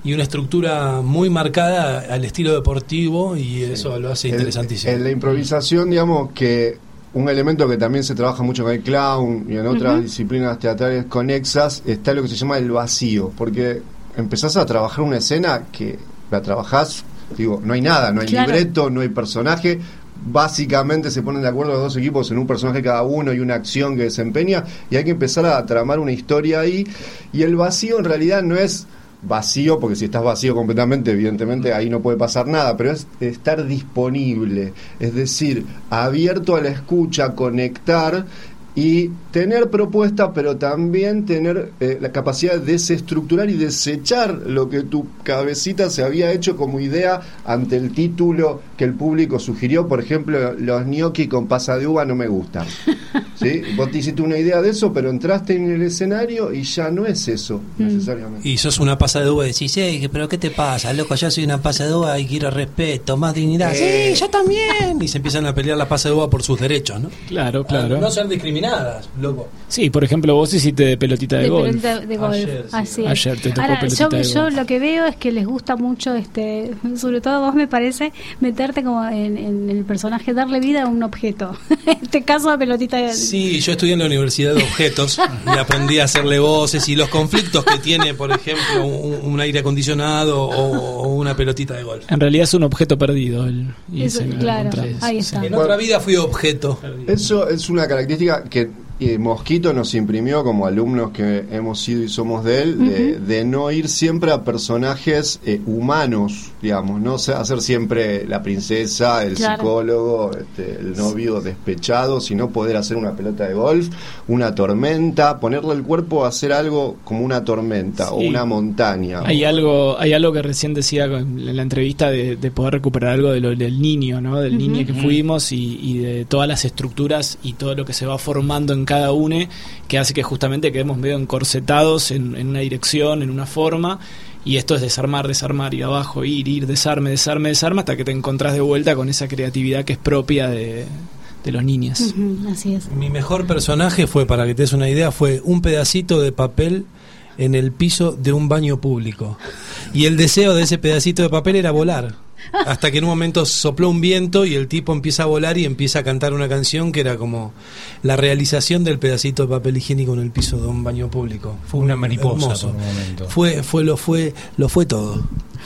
y una estructura muy marcada al estilo deportivo, y eso lo hace interesantísimo. En la improvisación, digamos que un elemento que también se trabaja mucho con el clown y en otras uh-huh. disciplinas teatrales conexas está lo que se llama el vacío, porque empezás a trabajar una escena que la trabajás, digo, no hay nada, no hay claro. libreto, no hay personaje. Básicamente se ponen de acuerdo los dos equipos en un personaje cada uno y una acción que desempeña, y hay que empezar a tramar una historia ahí, y el vacío en realidad no es vacío, porque si estás vacío completamente, evidentemente ahí no puede pasar nada, pero es estar disponible, es decir, abierto a la escucha, conectar y tener propuesta, pero también tener eh, la capacidad de desestructurar y desechar lo que tu cabecita se había hecho como idea ante el título que el público sugirió. Por ejemplo, los gnocchi con pasa de uva no me gustan, ¿sí? Vos te hiciste una idea de eso, pero entraste en el escenario y ya no es eso mm. necesariamente. Y sos una pasa de uva y decís, hey, pero ¿qué te pasa, loco? Yo soy una pasa de uva y quiero respeto, más dignidad. Eh. Sí, yo también. Y se empiezan a pelear la pasa de uva por sus derechos, ¿no? Claro, claro. A no ser discriminadas, loco. Sí, por ejemplo, vos hiciste de pelotita de, de golf. Pelotita de golf. Ayer, sí. Así Ayer te tocó Ahora, pelotita yo, de yo golf. lo que veo es que les gusta mucho, este, sobre todo vos me parece, meterte como en, en el personaje, darle vida a un objeto. En este caso a pelotita de golf. Sí, yo estudié en la Universidad de Objetos y aprendí a hacerle voces y los conflictos que tiene, por ejemplo, un, un aire acondicionado o, o una pelotita de golf. En realidad es un objeto perdido. El, y Eso, claro, ahí está. En otra vida fui objeto. Eso es una característica que Y Mosquito nos imprimió como alumnos que hemos sido y somos de él, uh-huh. de, de no ir siempre a personajes eh, humanos, digamos, no hacer siempre la princesa, el claro. psicólogo, este, el novio despechado, sino poder hacer una pelota de golf, una tormenta, ponerle el cuerpo a hacer algo como una tormenta sí. o una montaña. Hay o... algo hay algo que recién decía en la entrevista de, de poder recuperar algo de lo, del niño, ¿no? Del uh-huh. niño que fuimos y, y de todas las estructuras y todo lo que se va formando en cada uno, que hace que justamente quedemos medio encorsetados en, en una dirección, en una forma, y esto es desarmar, desarmar, ir abajo, ir, ir, desarme, desarme, desarme, hasta que te encontrás de vuelta con esa creatividad que es propia de, de los niños. Uh-huh, así es. Mi mejor personaje fue, para que te des una idea, fue un pedacito de papel en el piso de un baño público, y el deseo de ese pedacito de papel era volar. Hasta que en un momento sopló un viento y el tipo empieza a volar y empieza a cantar una canción que era como la realización del pedacito de papel higiénico en el piso de un baño público. Fue una mariposa hermoso. Por un momento. Fue, fue, lo fue, lo fue todo.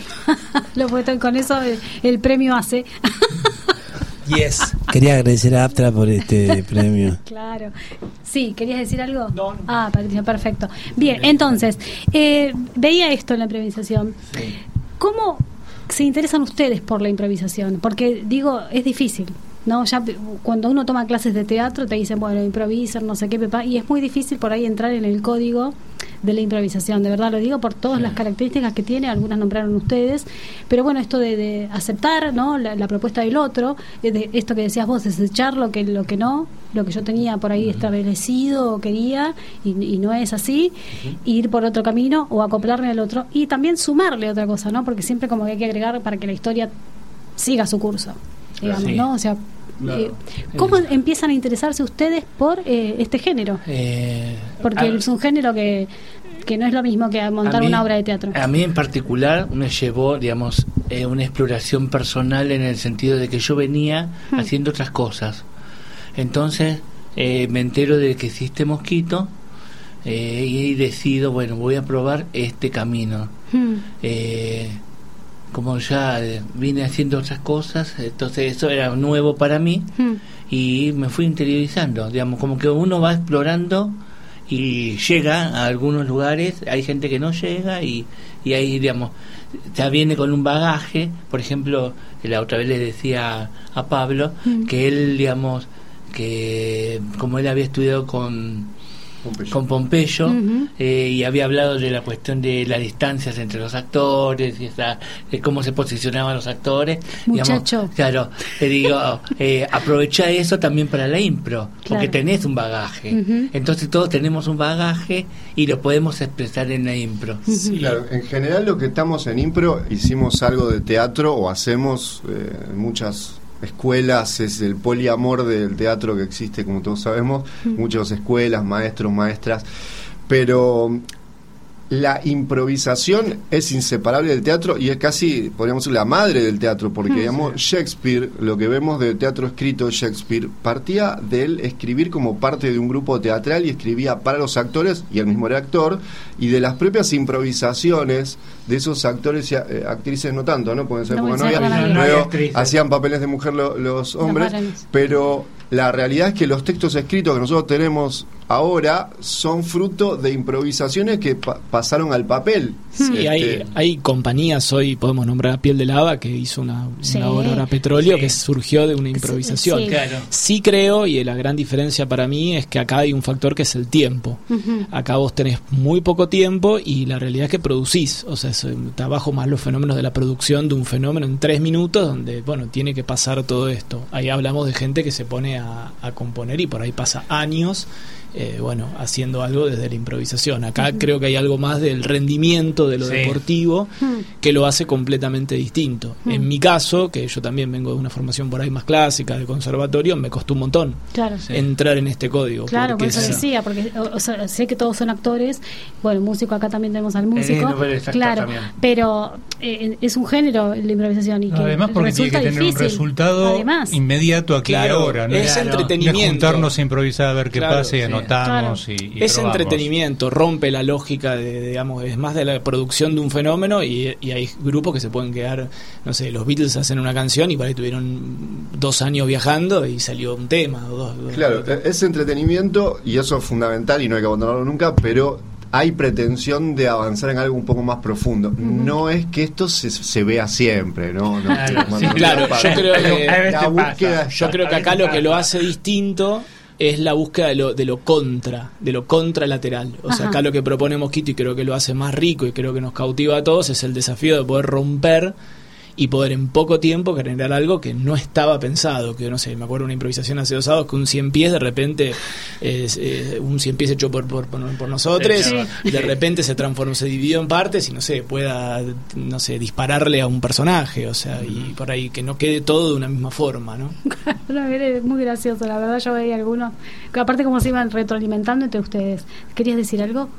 Lo fue todo. Con eso el, el premio hace. Yes. Quería agradecer a Aptra por este premio. Claro. Sí, ¿querías decir algo? No. Ah, Patricia, perfecto. Bien, entonces, eh, veía esto en la improvisación. Sí. ¿Cómo se interesan ustedes por la improvisación? Porque, digo, es difícil, ¿no? Ya cuando uno toma clases de teatro te dicen, bueno, improvisan, no sé qué, pepa, y es muy difícil por ahí entrar en el código de la improvisación, de verdad lo digo por todas sí. las características que tiene, algunas nombraron ustedes, pero bueno, esto de, de aceptar, ¿no? La, la propuesta del otro, de esto que decías vos, desechar lo que lo que no, lo que yo tenía por ahí uh-huh. establecido o quería y, y no es así, uh-huh. ir por otro camino o acoplarme al otro y también sumarle otra cosa, ¿no? Porque siempre como que hay que agregar para que la historia siga su curso, digamos, sí. ¿no? O sea, claro. eh, ¿cómo eh. empiezan a interesarse ustedes por eh, este género? Eh, Porque a, es un género que que no es lo mismo que montar mí, una obra de teatro. A mí en particular me llevó, digamos, eh, una exploración personal en el sentido de que yo venía hmm. haciendo otras cosas. Entonces eh, me entero de que existe Mosquito eh, y decido, bueno, voy a probar este camino. Hmm. Eh, como ya vine haciendo otras cosas, entonces eso era nuevo para mí hmm. y me fui interiorizando, digamos, como que uno va explorando y llega a algunos lugares, hay gente que no llega y, y ahí, digamos, ya viene con un bagaje. Por ejemplo, la otra vez le decía a Pablo mm. que él, digamos, que como él había estudiado con Pompeyo. con Pompeyo uh-huh. eh, y había hablado de la cuestión de las distancias entre los actores y esa, de cómo se posicionaban los actores, muchacho, digamos, claro, te digo, eh, aprovecha eso también para la impro, claro. porque tenés un bagaje, uh-huh. entonces todos tenemos un bagaje y lo podemos expresar en la impro. Uh-huh. Sí, claro, en general lo que estamos en impro, hicimos algo de teatro o hacemos eh, muchas escuelas, es el poliamor del teatro que existe, como todos sabemos, mm. muchas escuelas, maestros, maestras, pero la improvisación es inseparable del teatro y es casi, podríamos decir, la madre del teatro, porque, digamos, Shakespeare, lo que vemos de teatro escrito de Shakespeare, partía de él escribir como parte de un grupo teatral y escribía para los actores, y él mismo era actor, y de las propias improvisaciones de esos actores y eh, actrices no tanto, ¿no? Pueden ser No, como no no, había, no, no, luego no, hacían papeles de mujer lo, los hombres, varones. pero la realidad es que los textos escritos que nosotros tenemos ahora son fruto de improvisaciones que pa- pasaron al papel. Sí, Este, hay, hay compañías, hoy podemos nombrar a Piel de Lava, que hizo una, Sí. una Aurora Petróleo, Sí. que surgió de una improvisación. Sí. Claro. Sí creo, y la gran diferencia para mí es que acá hay un factor que es el tiempo. Ujú. Acá vos tenés muy poco tiempo y la realidad es que producís. O sea, es, eh, trabajo más los fenómenos de la producción de un fenómeno en tres minutos, donde, bueno, tiene que pasar todo esto. Ahí hablamos de gente que se pone a, a componer y por ahí pasa años, eh, bueno, haciendo algo desde la improvisación. Acá Ujú. creo que hay algo más del rendimiento de lo Sí. deportivo Hmm. que lo hace completamente distinto. Mm. En mi caso, que yo también vengo de una formación por ahí más clásica, de conservatorio, me costó un montón Claro. Sí. entrar en este código. Claro, por porque eso es- decía, porque o, o sea, sé que todos son actores, bueno, músico, acá también tenemos al músico, no, pero exacto, claro, también. pero eh, es un género la improvisación y No, que además porque tiene resulta que tener un difícil. resultado Además. inmediato aquí Claro, y ahora, ¿no? es Claro. De entretenimiento. juntarnos a improvisar a ver qué Claro, pasa y sí. anotamos Claro. y, y Es probamos. entretenimiento, rompe la lógica de, de, digamos, es más de la producción de un fenómeno y, y hay grupos que se pueden quedar, no sé, los Beatles hacen una canción y por ahí tuvieron dos años viajando y salió un tema o dos. dos- Claro, dos- es entretenimiento y eso es fundamental y no hay que abandonarlo nunca, pero hay pretensión de avanzar en algo un poco más profundo. No es que esto se, se vea siempre, ¿no? No, Claro, no, sí, no, claro, no, yo creo A que veces la pasa. búsqueda Yo creo que acá lo que lo hace distinto es la búsqueda de lo, de lo contra, de lo contralateral. O sea, Ajá. acá lo que propone Mosquito y creo que lo hace más rico y creo que nos cautiva a todos es el desafío de poder romper y poder en poco tiempo generar algo que no estaba pensado, que no sé, me acuerdo de una improvisación hace dos sábados que un cien pies de repente es eh, un cien pies hecho por, por, por, por nosotros, Sí. de repente se transformó, se dividió en partes y no sé, pueda, no sé, dispararle a un personaje, o sea, y por ahí que no quede todo de una misma forma, ¿no? No, es muy gracioso, la verdad. Yo veía algunos, que aparte como se iban retroalimentando entre ustedes. ¿Querías decir algo?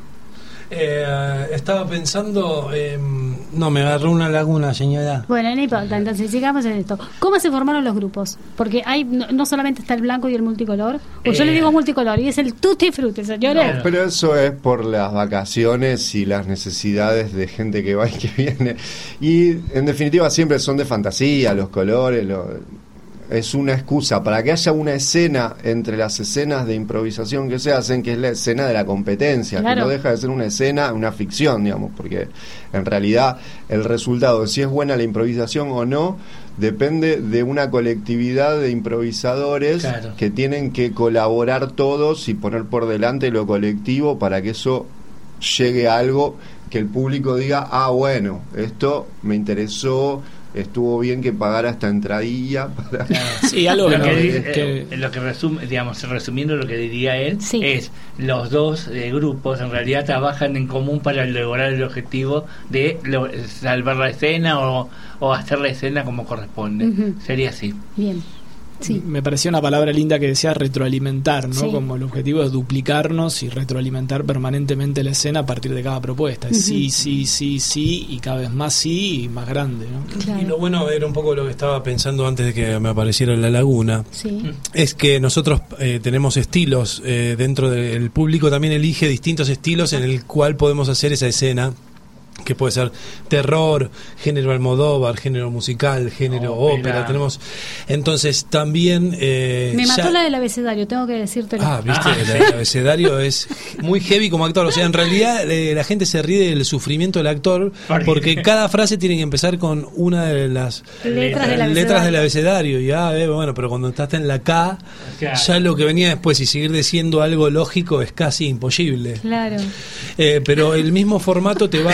Eh, estaba pensando, eh, no, me agarró una laguna, señora. Bueno, no importa, entonces sigamos en esto. ¿Cómo se formaron los grupos? Porque hay no, no solamente está el blanco y el multicolor, o yo Eh. le digo multicolor y es el tutti frutti, señores. Claro. Pero eso es por las vacaciones y las necesidades de gente que va y que viene. Y en definitiva siempre son de fantasía, los colores, lo- es una excusa para que haya una escena entre las escenas de improvisación que se hacen, que es la escena de la competencia, Claro. que no deja de ser una escena, una ficción, digamos, porque en realidad el resultado de si es buena la improvisación o no depende de una colectividad de improvisadores Claro. que tienen que colaborar todos y poner por delante lo colectivo para que eso llegue a algo que el público diga, ah, bueno, esto me interesó, estuvo bien que pagara esta entradilla para... Sí, algo que, Lo no- que, dice- que- eh, lo que resume, digamos, resumiendo lo que diría él, Sí. es los dos eh, grupos en realidad trabajan en común para lograr el objetivo de lo- salvar la escena o, o hacer la escena como corresponde. Ujú. Sería así. Bien. Sí. me pareció una palabra linda que decía retroalimentar, ¿no? Sí. Como el objetivo es duplicarnos y retroalimentar permanentemente la escena a partir de cada propuesta. Es Ujú. sí, sí, sí, sí, y cada vez más sí y más grande, ¿no? Claro. Y lo bueno era un poco lo que estaba pensando antes de que me apareciera la laguna. Sí. Es que nosotros eh, tenemos estilos eh, dentro del público, también elige distintos estilos en el cual podemos hacer esa escena, que puede ser terror, género Almodóvar, género musical, género Ópera. ópera. Tenemos, entonces también eh, Me mató ya- la del abecedario, tengo que decírtelo. Ah, viste, Ah, el, sí. el abecedario es muy heavy como actor. O sea, en realidad eh, la gente se ríe del sufrimiento del actor ¿Por qué? porque cada frase tiene que empezar con una de las Letras del abecedario. letras del abecedario. Y ah, eh, bueno, pero cuando estás en la K, Claro. ya lo que venía después y seguir diciendo algo lógico es casi imposible. Claro. Eh, pero el mismo formato te va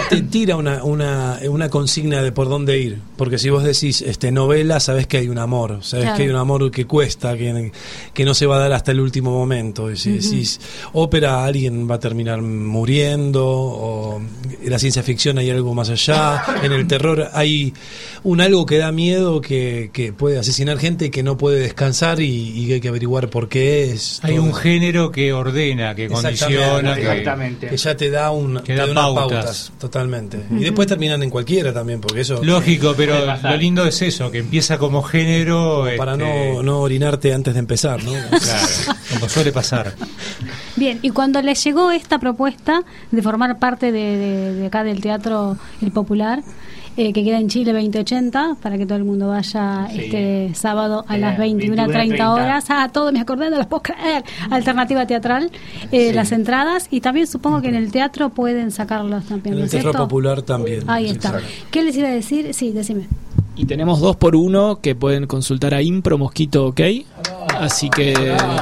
te tira una, una, una consigna de por dónde ir. Porque si vos decís este novela, sabés que hay un amor, sabés Claro. que hay un amor que cuesta, que, que no se va a dar hasta el último momento. Y si Ujú. decís ópera, alguien va a terminar muriendo, o en la ciencia ficción hay algo más allá, en el terror hay un algo que da miedo, que, que puede asesinar gente, que no puede descansar y, y hay que averiguar por qué es. Hay todo. un género que ordena, que condiciona, que, Exactamente. que ya te da, un, Que te da da unas pautas. pautas, totalmente. Y después terminan en cualquiera también, porque eso lógico, pero Puede pasar. lo lindo es eso, que empieza como género para este, no, no orinarte antes de empezar, ¿no? claro, como suele pasar. Bien, y cuando les llegó esta propuesta de formar parte de, de- de acá del Teatro El Popular, eh, que queda en Chile veinte ochenta, para que todo el mundo vaya Sí. este sábado a Eh, las veintiuna treinta horas. Ah, todo me acordé, no los puedo creer. Alternativa teatral, eh, Sí. las entradas, y también supongo que en el teatro pueden sacarlos también. En ¿no el es Teatro cierto? Popular también. Ahí Sí, está. exacto. ¿Qué les iba a decir? Sí, decime. Y tenemos dos por uno que pueden consultar a Impro Mosquito OK. Así que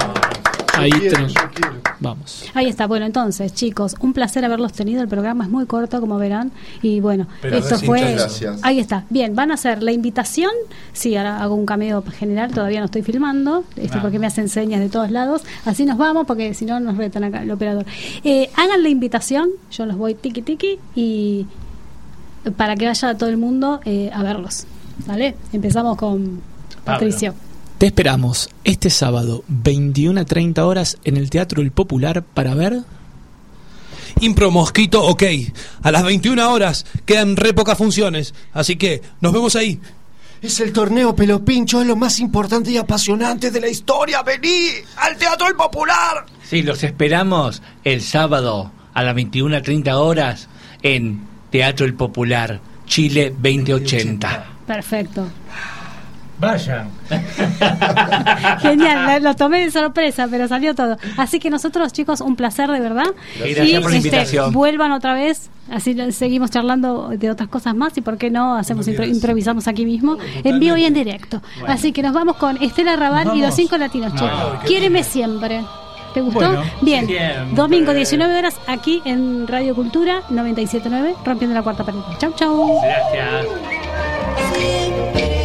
ahí Yo quiero, tenemos. yo quiero. Vamos. Ahí está. Bueno, entonces, chicos, un placer haberlos tenido. El programa es muy corto, como verán. Y bueno, Pero esto sí, fue. muchas gracias. Ahí está. Bien, van a hacer la invitación. Sí, ahora hago un cameo general. Todavía no estoy filmando. Este, Ah. porque me hacen señas de todos lados. Así nos vamos, porque si no nos retan acá el operador. Eh, hagan la invitación. Yo los voy tiki tiki. Y para que vaya todo el mundo eh, a verlos. ¿Vale? Empezamos con Patricio. Te esperamos este sábado, veintiuna treinta horas, en el Teatro El Popular para ver. Impro Mosquito OK. A las veintiuna horas quedan re pocas funciones, así que nos vemos ahí. Es el torneo Pelopincho, es lo más importante y apasionante de la historia. ¡Vení al Teatro El Popular! Sí, los esperamos el sábado a las veintiuna treinta horas en Teatro El Popular, Chile veinte ochenta. Perfecto. Vayan. Genial, la- lo tomé de sorpresa, pero salió todo. Así que nosotros, chicos, un placer de verdad. Gracias y por la este, invitación. vuelvan otra vez, así lo- seguimos charlando de otras cosas más y por qué no hacemos impro- improvisamos aquí mismo, en vivo y en directo. Así que nos vamos con Estela Raval Nos y los vamos. cinco latinos, che. Quiéreme siempre. ¿Te gustó? Bueno, Bien. siempre. Domingo diecinueve horas aquí en Radio Cultura noventa y siete punto nueve, rompiendo la cuarta pared. Chau, chau. Gracias. Siempre